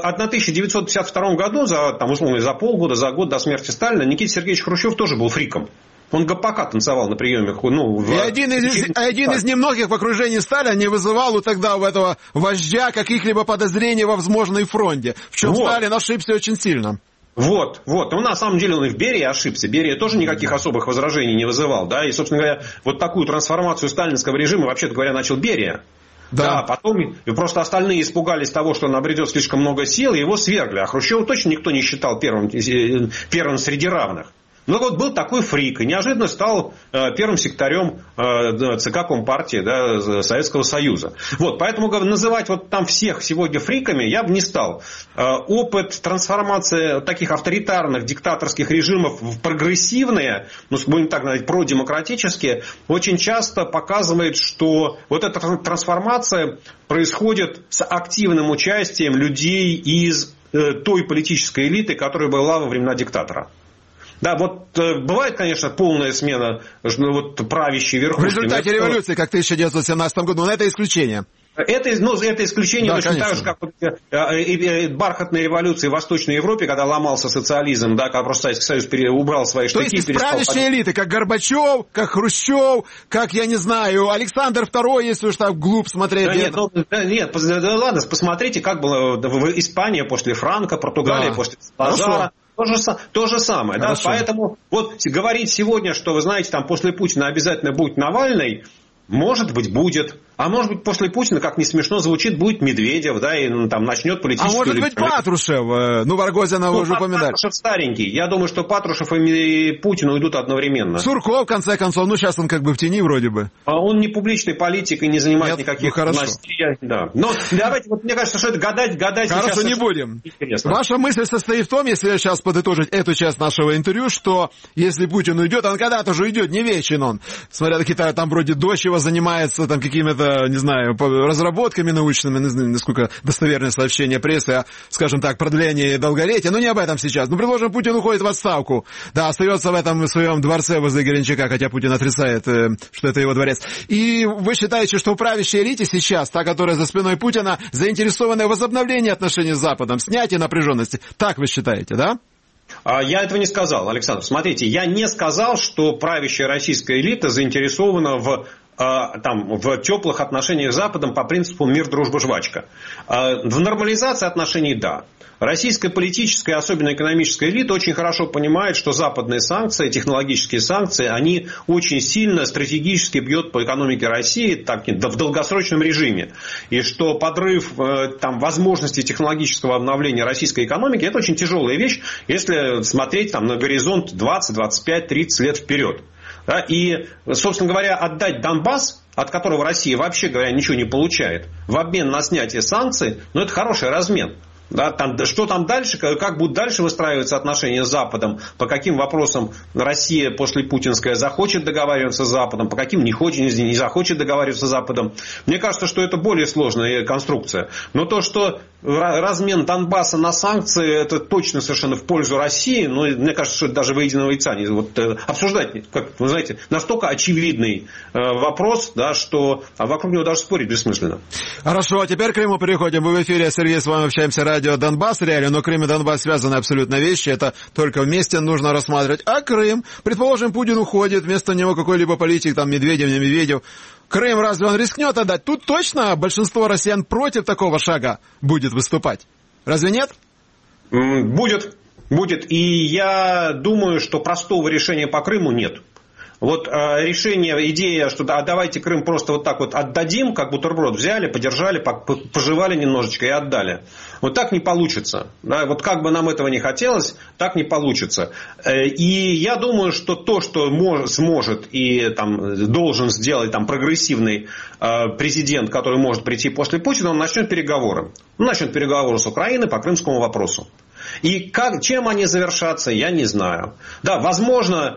1952 году, за полгода, за год до смерти Сталина, Никита Сергеевич Хрущев тоже был фриком. Он ГПК танцевал на приеме. И один из немногих в окружении Сталина не вызывал у тогда у этого вождя каких-либо подозрений во возможной фронте. В чем Сталин ошибся очень сильно. Вот. Но на самом деле он и в Берии ошибся. Берия тоже никаких особых возражений не вызывал. Да? И, собственно говоря, вот такую трансформацию сталинского режима, вообще-то говоря, начал Берия. Да, потом просто остальные испугались того, что он обретет слишком много сил, и его свергли. А Хрущева точно никто не считал первым среди равных. Но вот был такой фрик, и неожиданно стал первым секретарем ЦК Компартии Советского Союза. Вот, поэтому называть вот там всех сегодня фриками я бы не стал. Опыт трансформации таких авторитарных диктаторских режимов в прогрессивные, будем так говорить, продемократические, очень часто показывает, что вот эта трансформация происходит с активным участием людей из той политической элиты, которая была во времена диктатора. Да, вот бывает, конечно, полная смена правящей верхушки. В результате революции, как в 1917 году, но это исключение. Это исключение, точно так же, как бархатные революции в Восточной Европе, когда ломался социализм, да, когда просто Советский Союз убрал свои штыки. То есть правящие элиты, как Горбачев, как Хрущев, как, я не знаю, Александр II, если уж так вглубь смотреть. Ладно, посмотрите, как было в Испании после Франко, Португалия после Салазара. То же самое. Да? Поэтому вот говорить сегодня, что, вы знаете, там после Путина обязательно будет Навальный, может быть, будет. А может быть, после Путина, как не смешно звучит, будет Медведев, да, и там начнет политическую... А может быть, Патрушев? Рогозина вы уже упоминали. Патрушев старенький. Я думаю, что Патрушев и Путин уйдут одновременно. Сурков, в конце концов, сейчас он как бы в тени вроде бы. Он не публичный политик и не занимает никаких властей. Да. Но давайте, мне кажется, что это гадать Хорошо, сейчас... не будем. Интересно. Ваша мысль состоит в том, если сейчас подытожить эту часть нашего интервью, что если Путин уйдет, он когда-то же уйдет, не вечен он. Смотря какие-то там вроде Дощева занимается там какими-то, не знаю, разработками научными, не знаю, насколько достоверное сообщение прессы, скажем так, продление долголетия, но не об этом сейчас. Предположим, Путин уходит в отставку, да, остается в этом своем дворце возле Геленджика, хотя Путин отрицает, что это его дворец. И вы считаете, что в правящей элите сейчас, та, которая за спиной Путина, заинтересована в возобновлении отношений с Западом, снятии напряженности? Так вы считаете, да? Я этого не сказал, Александр. Смотрите, я не сказал, что правящая российская элита заинтересована в теплых отношениях с Западом по принципу мир, дружба, жвачка. В нормализации отношений – да. Российская политическая, особенно экономическая элита, очень хорошо понимает, что западные санкции, технологические санкции, они очень сильно стратегически бьют по экономике России в долгосрочном режиме. И что подрыв возможностей технологического обновления российской экономики – это очень тяжелая вещь, если смотреть на горизонт 20, 25, 30 лет вперед. Да? И, собственно говоря, отдать Донбасс, от которого Россия, вообще говоря, ничего не получает, в обмен на снятие санкций, это хороший размен. Да, что там дальше, как будут дальше выстраиваться отношения с Западом, по каким вопросам Россия после путинская захочет договариваться с Западом, по каким не захочет договариваться с Западом. Мне кажется, что это более сложная конструкция. Но то, что размен Донбасса на санкции, это точно совершенно в пользу России, но мне кажется, что это даже выеденного яйца не обсуждать, как вы знаете, настолько очевидный вопрос, да, что вокруг него даже спорить бессмысленно. Хорошо, а теперь к Крыму переходим. Мы в эфире, Сергей, с вами общаемся, радио Донбасс, реально, но Крым и Донбасс связаны абсолютно вещи, это только вместе нужно рассматривать. А Крым, предположим, Путин уходит, вместо него какой-либо политик, там, Медведев, не Медведев. Крым разве он рискнет отдать? Тут точно большинство россиян против такого шага будет выступать. Разве нет? Будет. И я думаю, что простого решения по Крыму нет. Вот решение, идея, что давайте Крым просто вот так вот отдадим, как бутерброд взяли, подержали, пожевали немножечко и отдали. Вот так не получится. Да? Вот как бы нам этого не хотелось, так не получится. И я думаю, что то, что сможет и там, должен сделать там, прогрессивный президент, который может прийти после Путина, он начнет переговоры. Он начнет переговоры с Украиной по крымскому вопросу. И чем они завершатся, я не знаю. Да, возможно,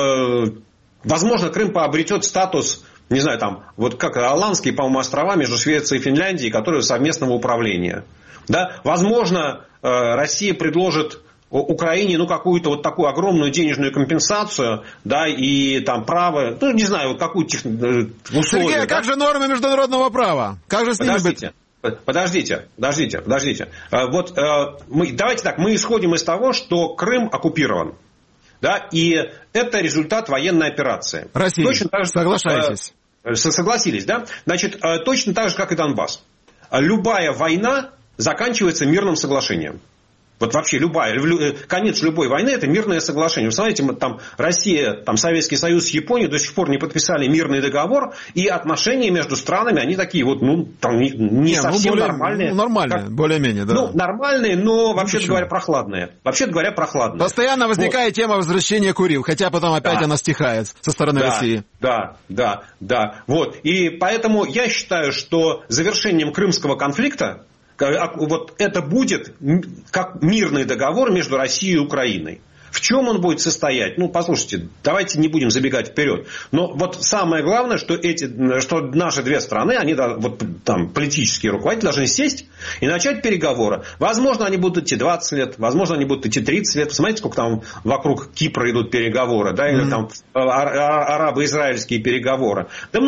Крым приобретет статус, не знаю, там, вот как Аландские, по-моему, острова между Швецией и Финляндией, которые совместного управления. Да? Возможно, Россия предложит Украине какую-то вот такую огромную денежную компенсацию, да, и там право, не знаю, вот какую условие. Сергей, а как же нормы международного права? Как же с ними быть? Подождите. Вот давайте так, мы исходим из того, что Крым оккупирован. Да, и это результат военной операции. Россия, точно так же, соглашаетесь? Согласились, да? Значит, точно так же, как и Донбасс. Любая война заканчивается мирным соглашением. Вот вообще конец любой войны – это мирное соглашение. Вы знаете, там Россия, там Советский Союз, Япония до сих пор не подписали мирный договор, и отношения между странами, они такие вот, там не совсем нормальные. Нормальные, более-менее, да. Нормальные, но, вообще-то говоря, прохладные. Постоянно возникает тема возвращения Курил, хотя потом опять она стихает со стороны России. Да. Вот. И поэтому я считаю, что завершением крымского конфликта вот это будет как мирный договор между Россией и Украиной. В чем он будет состоять? Послушайте, давайте не будем забегать вперед. Но вот самое главное, что наши две страны, они вот там политические руководители должны сесть и начать переговоры. Возможно, они будут идти 20 лет, возможно, они будут идти 30 лет. Посмотрите, сколько там вокруг Кипра идут переговоры, да, или там арабо-израильские переговоры.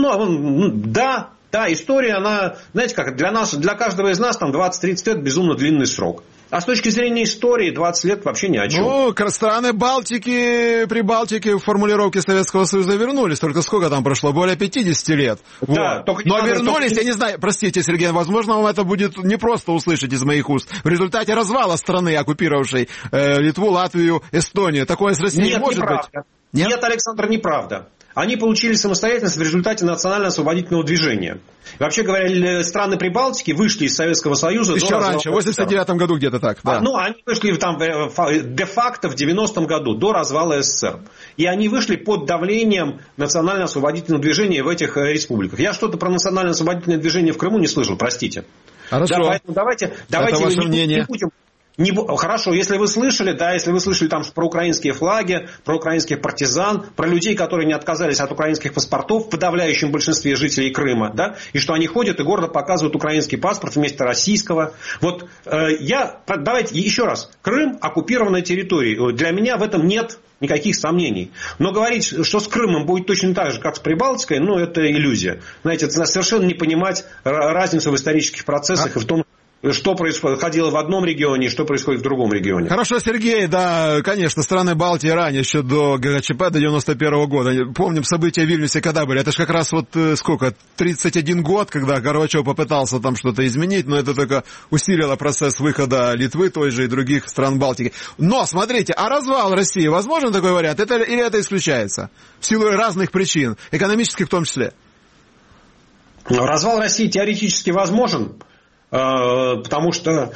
Да, история, она, знаете как, для каждого из нас там 20-30 лет безумно длинный срок. А с точки зрения истории 20 лет вообще ни о чем. Страны Прибалтики в формулировке Советского Союза вернулись. Только сколько там прошло? Более 50 лет. Да, вот. Но вернулись, я не знаю, простите, Сергей, возможно, вам это будет не просто услышать из моих уст. В результате развала страны, оккупировавшей Литву, Латвию, Эстонию. Такое с Россией может быть? Нет, Александр, неправда. Они получили самостоятельность в результате национально-освободительного движения. Вообще говоря, страны Прибалтики вышли из Советского Союза еще раньше, в 89 году где-то так. Да. Они вышли там де-факто в 90-м году, до развала СССР. И они вышли под давлением национально-освободительного движения в этих республиках. Я что-то про национально-освободительное движение в Крыму не слышал, простите. Хорошо. Да, поэтому давайте не будем... Хорошо, если вы слышали там про украинские флаги, про украинских партизан, про людей, которые не отказались от украинских паспортов в подавляющем большинстве жителей Крыма, да, и что они ходят и гордо показывают украинский паспорт вместо российского. Вот давайте еще раз. Крым – оккупированная территория. Для меня в этом нет никаких сомнений. Но говорить, что с Крымом будет точно так же, как с Прибалтикой, это иллюзия. Знаете, это совершенно не понимать разницу в исторических процессах и в том, что происходило в одном регионе и что происходит в другом регионе. Хорошо, Сергей, да, конечно, страны Балтии ранее, еще до ГКЧП, до 91 года. Помним события в Вильнюсе, когда были. Это же как раз 31 год, когда Горбачев попытался там что-то изменить, но это только усилило процесс выхода Литвы той же и других стран Балтики. Но, смотрите, а развал России, возможен такой вариант? Или это исключается? В силу разных причин, экономических в том числе. Развал России теоретически возможен. Потому что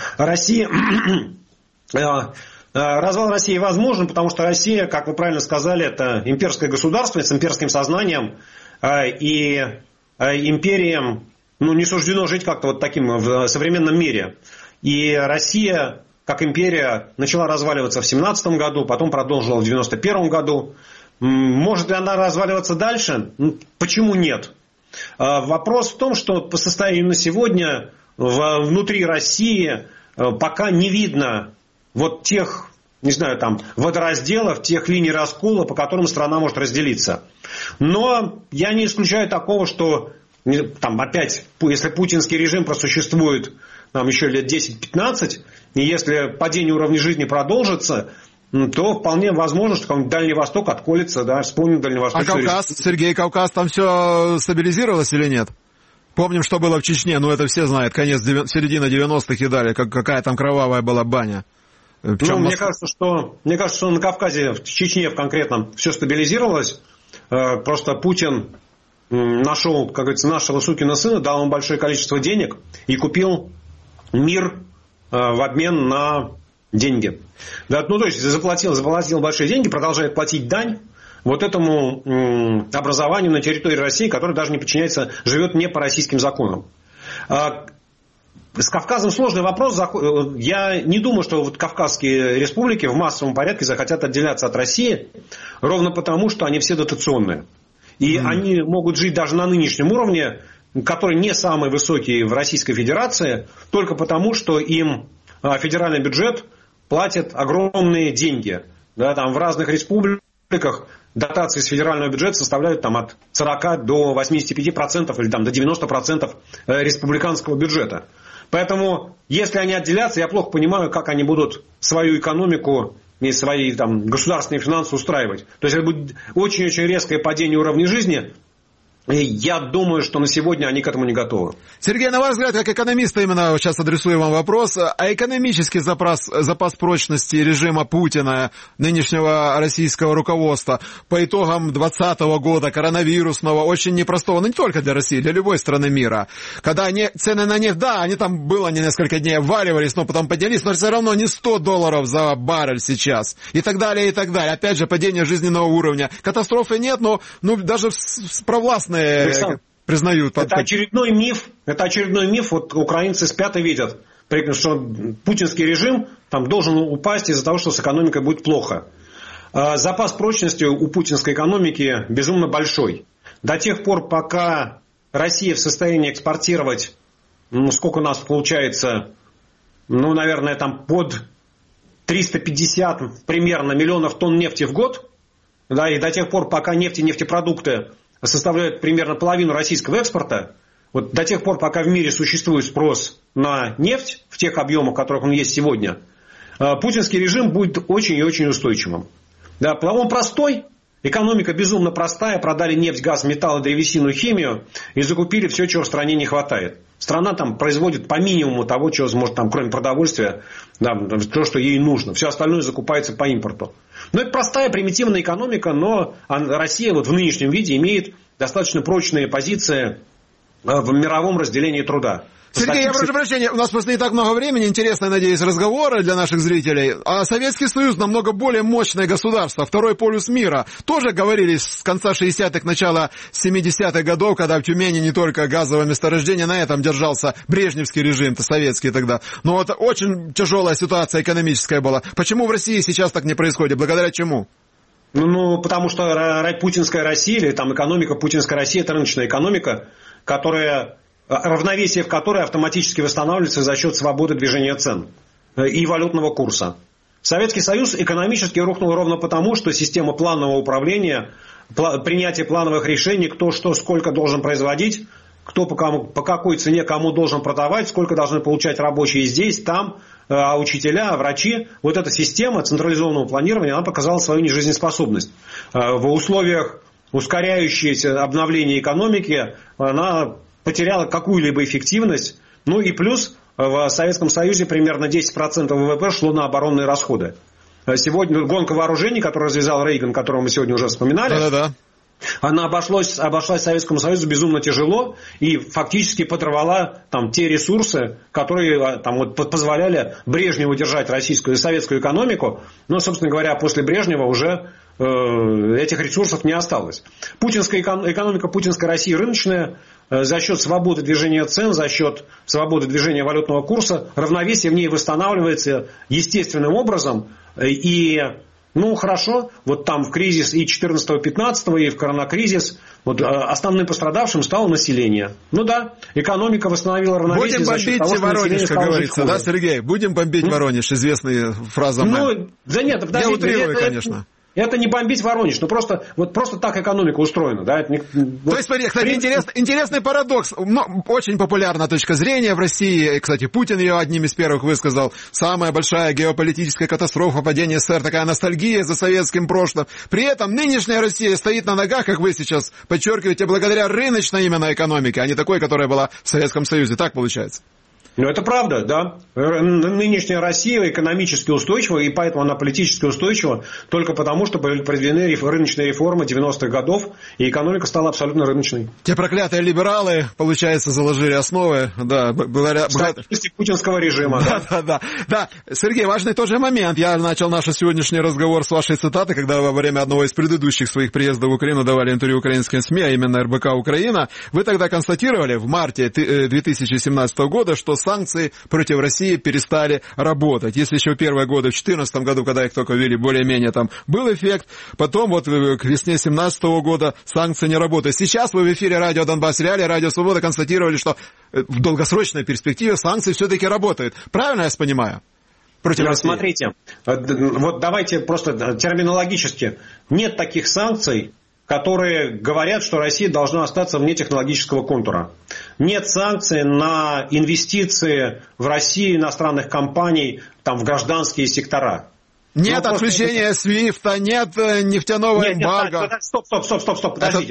развал России возможен, потому что Россия, как вы правильно сказали, это имперское государство с имперским сознанием, и империям не суждено жить как-то вот таким в современном мире. И Россия, как империя, начала разваливаться в 17 году, потом продолжила в 91 году. Может ли она разваливаться дальше? Почему нет? Вопрос в том, что по состоянию на сегодня внутри России пока не видно вот тех, не знаю, там, водоразделов, тех линий раскола, по которым страна может разделиться. Но я не исключаю такого, что там, опять, если путинский режим просуществует там, еще лет 10-15, и если падение уровня жизни продолжится, то вполне возможно, что Дальний Восток отколется, да, вспомним Дальний Восток. А Кавказ, Сергей, Кавказ, там все стабилизировалось или нет? Помним, что было в Чечне, ну это все знают, середина 90-х и далее, какая там кровавая была баня. Мне кажется, что на Кавказе, в Чечне в конкретном, все стабилизировалось. Просто Путин нашел, как говорится, нашего сукина сына, дал ему большое количество денег и купил мир в обмен на деньги. Да, ну, то есть заплатил большие деньги, продолжает платить дань вот этому образованию на территории России, которое даже не подчиняется, живет не по российским законам. С Кавказом сложный вопрос. Я не думаю, что вот Кавказские республики в массовом порядке захотят отделяться от России, ровно потому, что они все дотационные. И они могут жить даже на нынешнем уровне, который не самый высокий в Российской Федерации, только потому, что им федеральный бюджет платит огромные деньги. Да, там в разных республиках дотации с федерального бюджета составляют там, от 40 до 85% или там, до 90% республиканского бюджета. Поэтому, если они отделятся, я плохо понимаю, как они будут свою экономику и свои там, государственные финансы устраивать. То есть, это будет очень-очень резкое падение уровня жизни. И я думаю, что на сегодня они к этому не готовы. Сергей, на ваш взгляд, как экономиста, именно сейчас адресую вам вопрос, а экономический запас прочности режима Путина, нынешнего российского руководства, по итогам 2020 года, коронавирусного, очень непростого, но не только для России, для любой страны мира, когда цены на нефть, да, они там было несколько дней обваливались, но потом поднялись, но все равно не $100 за баррель сейчас, и так далее, и так далее. Опять же, падение жизненного уровня. Катастрофы нет, но даже провластные признают. Это очередной миф. Вот украинцы спят и видят, что путинский режим там должен упасть из-за того, что с экономикой будет плохо. Запас прочности у путинской экономики безумно большой. До тех пор, пока Россия в состоянии экспортировать, сколько у нас получается, наверное, там под 350 примерно миллионов тонн нефти в год, да, и до тех пор, пока нефть и нефтепродукты составляют примерно половину российского экспорта, вот до тех пор, пока в мире существует спрос на нефть в тех объемах, в которых он есть сегодня, путинский режим будет очень и очень устойчивым. Да, он простой, экономика безумно простая, продали нефть, газ, металлы, древесину, химию и закупили все, чего в стране не хватает. Страна там производит по минимуму того, чего сможет, там, кроме продовольствия, да, то, что ей нужно. Все остальное закупается по импорту. Но это простая, примитивная экономика, но Россия вот в нынешнем виде имеет достаточно прочные позиции в мировом разделении труда. Сергей, я прошу прощения, у нас просто не так много времени, интересные, надеюсь, разговоры для наших зрителей. А Советский Союз намного более мощное государство, второй полюс мира. Тоже говорили с конца 60-х, начала 70-х годов, когда в Тюмени не только газовое месторождение, на этом держался брежневский режим, советский тогда. Но вот очень тяжелая ситуация экономическая была. Почему в России сейчас так не происходит? Благодаря чему? Потому что путинская Россия, или там экономика путинской России, это рыночная экономика, равновесие в которой автоматически восстанавливается за счет свободы движения цен и валютного курса. Советский Союз экономически рухнул ровно потому, что система планового управления, принятие плановых решений, кто что сколько должен производить, кто по какой цене кому должен продавать, сколько должны получать рабочие здесь, там, а учителя, врачи. Вот эта система централизованного планирования, она показала свою нежизнеспособность. В условиях ускоряющегося обновления экономики она потеряла какую-либо эффективность. И плюс в Советском Союзе примерно 10% ВВП шло на оборонные расходы. Сегодня гонка вооружений, которую развязал Рейган, которого мы сегодня уже вспоминали, она обошлась Советскому Союзу безумно тяжело и фактически подорвала там те ресурсы, которые там, позволяли Брежневу держать российскую и советскую экономику. Но, собственно говоря, после Брежнева уже этих ресурсов не осталось. Путинская экономика путинской России рыночная, за счет свободы движения цен, за счет свободы движения валютного курса, равновесие в ней восстанавливается естественным образом. И, хорошо, вот там в кризис и 14-15, и в коронакризис, вот основным пострадавшим стало население. Экономика восстановила равновесие. Будем бомбить Воронеж, как говорится, да, Сергей? Будем бомбить Воронеж, известная фраза. Да нет, подождите. Я утрирую, конечно. Это не бомбить Воронеж, просто так экономика устроена. Да? То есть, смотри, кстати, интересный парадокс. Очень популярная точка зрения в России. Кстати, Путин ее одним из первых высказал. Самая большая геополитическая катастрофа, падение СССР, такая ностальгия за советским прошлым. При этом нынешняя Россия стоит на ногах, как вы сейчас подчеркиваете, благодаря рыночной именно экономике, а не такой, которая была в Советском Союзе. Так получается? Это правда, да. Нынешняя Россия экономически устойчива, и поэтому она политически устойчива только потому, что проведены рыночные реформы 90-х годов, и экономика стала абсолютно рыночной. Те проклятые либералы, получается, заложили основы, да, благодаря путинского режима. Да. Сергей, важный тоже момент. Я начал наш сегодняшний разговор с вашей цитаты, когда во время одного из предыдущих своих приездов в Украину давали интервью украинским СМИ, а именно РБК Украина. Вы тогда констатировали в марте 2017 года, что санкции против России перестали работать. Если еще первые годы, в 2014 году, когда их только ввели, более-менее там был эффект, потом вот к весне 2017 года санкции не работают. Сейчас вы в эфире радио Донбасс Реалии, радио Свобода констатировали, что в долгосрочной перспективе санкции все-таки работают. Правильно я понимаю? Смотрите, вот давайте просто терминологически. Нет таких санкций, которые говорят, что Россия должна остаться вне технологического контура. Нет санкций на инвестиции в Россию иностранных компаний в гражданские сектора. Нет отключения SWIFT, нет нефтяного эмбарго. Стоп, подождите.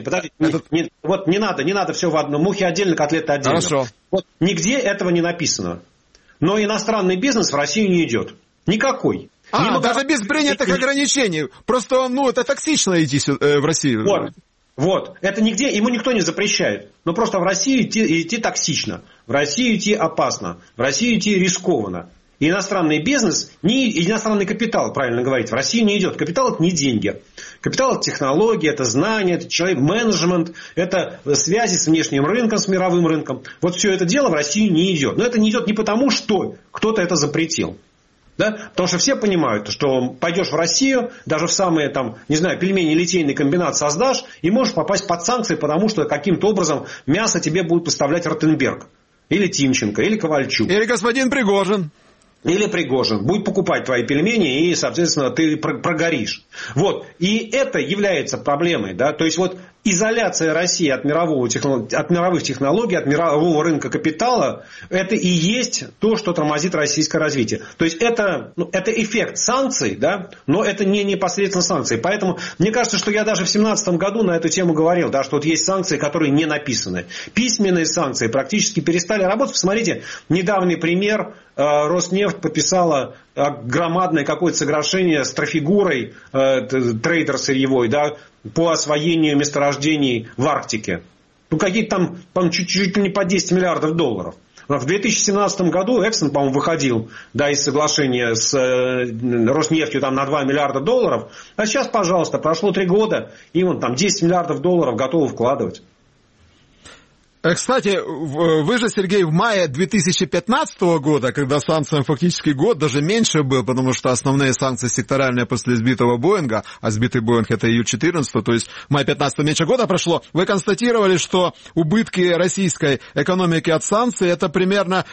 Вот не надо все в одном. Мухи отдельно, котлеты отдельно. Хорошо. Вот нигде этого не написано. Но иностранный бизнес в Россию не идет. Никакой. Даже без принятых ограничений. Просто, это токсично идти в Россию. Вот. Это нигде, ему никто не запрещает. Но просто в Россию идти токсично. В Россию идти опасно. В Россию идти рискованно. И иностранный бизнес, иностранный капитал, правильно говорить, в Россию не идет. Капитал – это не деньги. Капитал – это технологии, это знания, это менеджмент, это связи с внешним рынком, с мировым рынком. Вот все это дело в Россию не идет. Но это не идет не потому, что кто-то это запретил. Да? Потому что все понимают, что пойдешь в Россию, даже в самые пельмени-литейный комбинат создашь, и можешь попасть под санкции, потому что каким-то образом мясо тебе будет поставлять Ротенберг, или Тимченко, или Ковальчук. Или господин Пригожин. Или Пригожин будет покупать твои пельмени, и, соответственно, ты прогоришь. Вот. И это является проблемой. Да? То есть, изоляция России от мировых технологий, от мирового рынка капитала, это и есть то, что тормозит российское развитие. То есть, это эффект санкций, да? Но это не непосредственно санкции. Поэтому, мне кажется, что я даже в 2017 году на эту тему говорил, да, что есть санкции, которые не написаны. Письменные санкции практически перестали работать. Посмотрите, недавний пример. Роснефть подписала громадное какое-то соглашение с Трафигурой, трейдер сырьевой, да, по освоению месторождений в Арктике. Какие-то там чуть ли не по 10 миллиардов долларов. В 2017 году Эксон, по-моему, выходил из соглашения с Роснефтью на 2 миллиарда долларов. А сейчас, пожалуйста, прошло 3 года, и 10 миллиардов долларов готовы вкладывать. Кстати, вы же, Сергей, в мае 2015 года, когда санкциям фактически год, даже меньше был, потому что основные санкции секторальные после сбитого Боинга, а сбитый Боинг это июль 14, то есть май 15 меньше года прошло, вы констатировали, что убытки российской экономики от санкций это примерно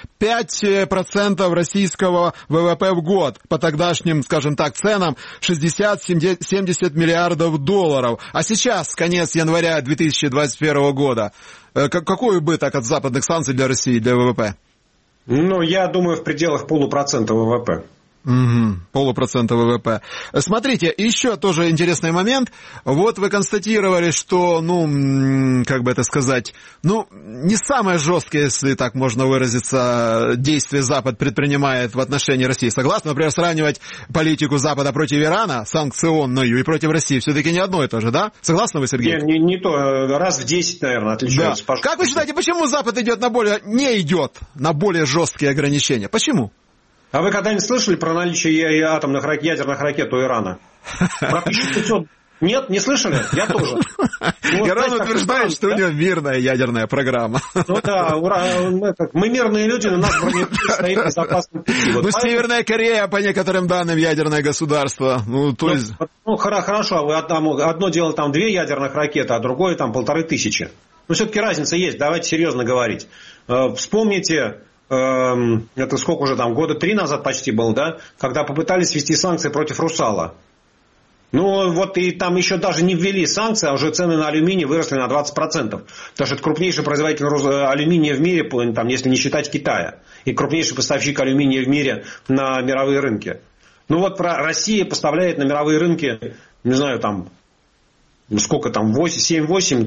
5% российского ВВП в год, по тогдашним, скажем так, ценам 60-70 миллиардов долларов. А сейчас, конец января 2021 года, какой убыток от западных санкций для России, для ВВП? Я думаю, в пределах 0,5% ВВП. 0,5% ВВП. Смотрите, еще тоже интересный момент. Вот вы констатировали, что, как бы это сказать, не самое жесткое, если так можно выразиться, действие Запад предпринимает в отношении России. Согласны? Например, сравнивать политику Запада против Ирана, санкционную, и против России, все-таки не одно и то же, да? Согласны вы, Сергей? Не то, раз в 10, наверное, отличаются. Да. Как вы считаете, почему Запад не идет на более жесткие ограничения? Почему? А вы когда-нибудь слышали про наличие ядерных ракет у Ирана? Про Нет, не слышали? Я тоже. Гаран утверждает, что у него мирная ядерная программа. Ну да, мы мирные люди, у нас бронепоезд стоит в безопасном пути. Ну, Северная Корея, по некоторым данным, ядерное государство. Ну, то есть... Ну, хорошо, одно дело там 2 ядерных ракеты, а другое там 1500. Но все-таки разница есть, давайте серьезно говорить. Вспомните, это сколько уже там, года 3 назад почти был, да, когда попытались ввести санкции против «Русала». Ну, вот и там еще даже не ввели санкции, а уже цены на алюминий выросли на 20%. Потому что это крупнейший производитель алюминия в мире, там, если не считать Китая. И крупнейший поставщик алюминия в мире на мировые рынки. Ну, вот Россия поставляет на мировые рынки, не знаю, там, сколько там, 7-8%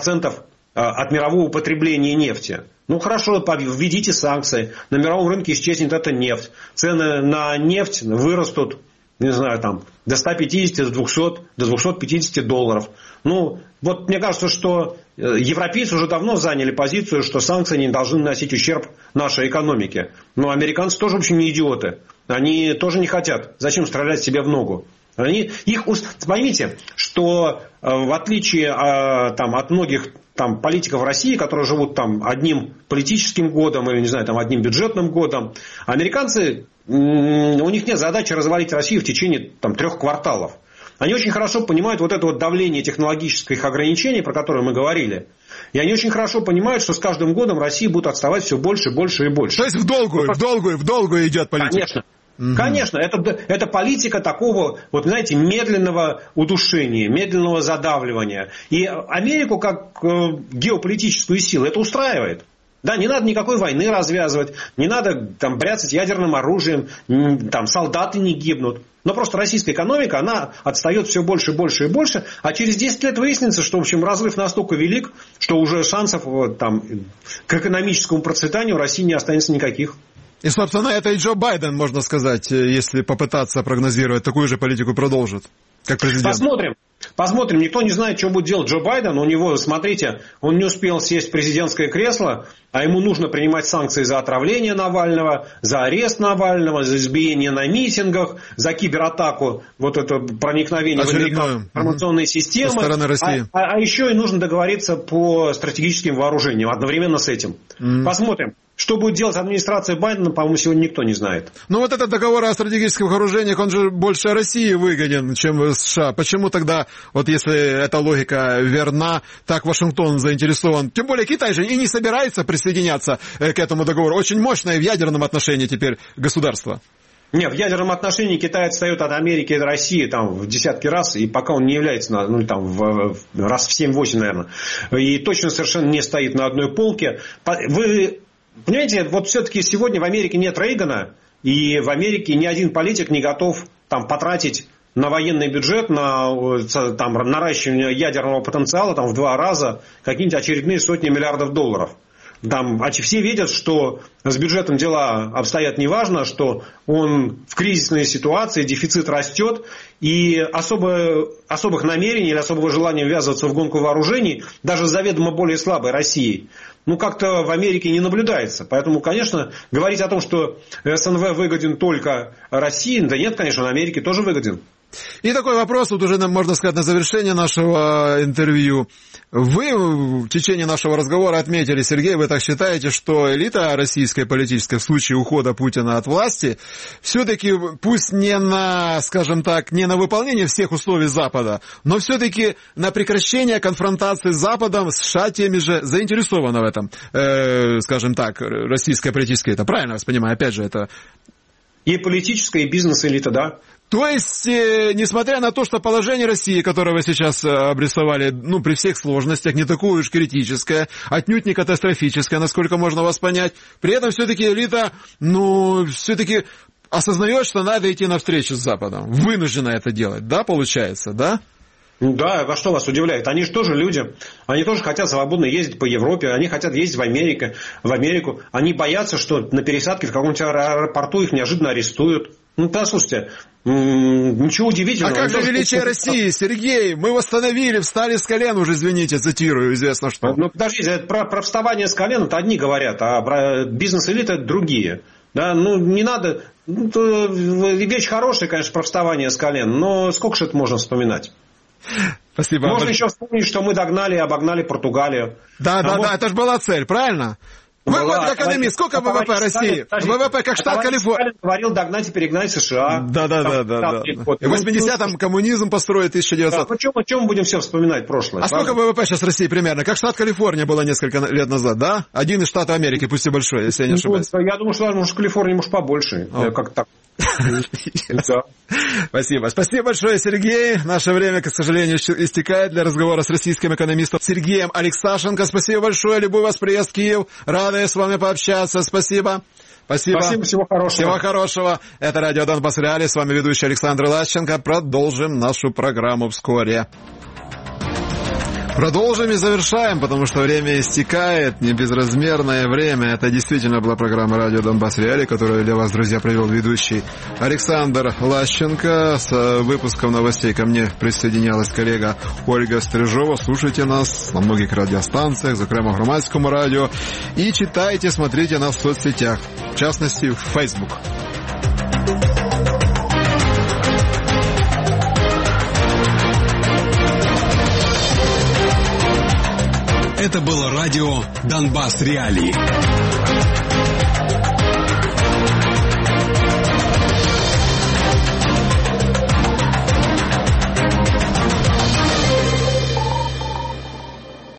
от мирового потребления нефти. Ну, хорошо, введите санкции. На мировом рынке исчезнет эта нефть. Цены на нефть вырастут, не знаю, там, до 150, до 200, до 250 долларов. Ну, вот мне кажется, что европейцы уже давно заняли позицию, что санкции не должны наносить ущерб нашей экономике. Но американцы тоже, в общем, не идиоты. Они тоже не хотят. Зачем стрелять себе в ногу? Поймите, что в отличие там, от многих там, политиков России, которые живут там, одним политическим годом или, не знаю, там, одним бюджетным годом, американцы, у них нет задачи развалить Россию в течение там, 3 кварталов. Они очень хорошо понимают вот это вот давление технологических ограничений, про которые мы говорили. И они очень хорошо понимают, что с каждым годом Россия будет отставать все больше, больше и больше. То есть в долгую идет политика. Конечно. Конечно, это политика такого, вот знаете, медленного удушения, медленного задавливания. И Америку как геополитическую силу это устраивает. Да, не надо никакой войны развязывать, не надо там бряцать ядерным оружием, там солдаты не гибнут. Но просто российская экономика, она отстает все больше, больше и больше, а через 10 лет выяснится, что, в общем, разрыв настолько велик, что уже шансов там, к экономическому процветанию у России не останется никаких. И, собственно, это и Джо Байден, можно сказать, если попытаться прогнозировать, такую же политику продолжит, как президент. Посмотрим. Никто не знает, что будет делать Джо Байден. У него, смотрите, он не успел сесть в президентское кресло, а ему нужно принимать санкции за отравление Навального, за арест Навального, за избиение на митингах, за кибератаку, вот это проникновение в американские информационные системы. Со стороны России. А еще и нужно договориться по стратегическим вооружениям одновременно с этим. Посмотрим. Что будет делать администрация Байдена, по-моему, сегодня никто не знает. Ну, вот этот договор о стратегических вооружениях, он же больше России выгоден, чем США. Почему тогда, вот если эта логика верна, так Вашингтон заинтересован? Тем более Китай же и не собирается присоединяться к этому договору. Очень мощное в ядерном отношении теперь государство. Нет, в ядерном отношении Китай отстает от Америки и от России там, в десятки раз, и пока он не является, ну, там, раз в 7-8, наверное, и точно совершенно не стоит на одной полке. Вы понимаете, вот все-таки сегодня в Америке нет Рейгана, и в Америке ни один политик не готов там, потратить на военный бюджет, на там, наращивание ядерного потенциала там, в 2 раза какие-нибудь очередные сотни миллиардов долларов. Там, все видят, что с бюджетом дела обстоят неважно, что он в кризисной ситуации, дефицит растет, и особых намерений или особого желания ввязываться в гонку вооружений даже заведомо более слабой Россией, ну, как-то в Америке не наблюдается. Поэтому, конечно, говорить о том, что СНВ выгоден только России, да нет, конечно, он Америке тоже выгоден. И такой вопрос, вот уже, можно сказать, на завершение нашего интервью. Вы в течение нашего разговора отметили, Сергей, вы так считаете, что элита российской политической в случае ухода Путина от власти все-таки, пусть не на, скажем так, не на выполнение всех условий Запада, но все-таки на прекращение конфронтации с Западом, США теми же заинтересована в этом, скажем так, российская политическая элита. Правильно я вас понимаю? Опять же, это... И политическая, и бизнес-элита, да. То есть, несмотря на то, что положение России, которое вы сейчас обрисовали, ну, при всех сложностях, не такое уж критическое, отнюдь не катастрофическое, насколько можно вас понять, при этом все-таки элита, ну, все-таки осознает, что надо идти навстречу с Западом. Вынуждена это делать, да, получается, да? Да, а что вас удивляет? Они же тоже люди. Они тоже хотят свободно ездить по Европе. Они хотят ездить в Америку. Они боятся, что на пересадке в каком-нибудь аэропорту их неожиданно арестуют. Ну, послушайте, ничего удивительного. А как же величие России, Сергей? Мы восстановили, встали с колен уже, извините, цитирую, известно что. Ну, подождите, про вставание с колен это одни говорят, а про бизнес-элиты это другие. Да, ну, не надо... Ну, вещь хорошая, конечно, про вставание с колен, но сколько же это можно вспоминать? Спасибо. Можно еще вспомнить, что мы догнали и обогнали Португалию. Да, это же была цель, правильно? Вы вот экономист, сколько ВВП России? ВВП как штат Калифорния. Говорил догнать и перегнать США. Да. В 80-м коммунизм построить 1900. О чем будем все вспоминать прошлое? А сколько ВВП сейчас России примерно? Как штат Калифорния было несколько лет назад, да? Один из штатов Америки, пусть и большой, если я не ошибаюсь. Я думаю, что может Калифорния, может побольше. Как так? Спасибо. Спасибо большое, Сергей. Наше время, к сожалению, истекает для разговора с российским экономистом Сергеем Алексашенко. Спасибо большое. Любой вас приезд в Киев. Рада с вами пообщаться. Спасибо. Всего хорошего. Всего хорошего. Это радио Донбасс Реалии. С вами ведущий Александр Лащенко. Продолжим нашу программу вскоре. Продолжим и завершаем, потому что время истекает, не безразмерное время. Это действительно была программа «Радио Донбасс Реалии», которую для вас, друзья, провел ведущий Александр Лащенко. С выпуском новостей ко мне присоединялась коллега Ольга Стрижова. Слушайте нас на многих радиостанциях, зокрема Громадському радио. И читайте, смотрите нас в соцсетях, в частности, в Facebook. Это было радио «Донбасс Реалии».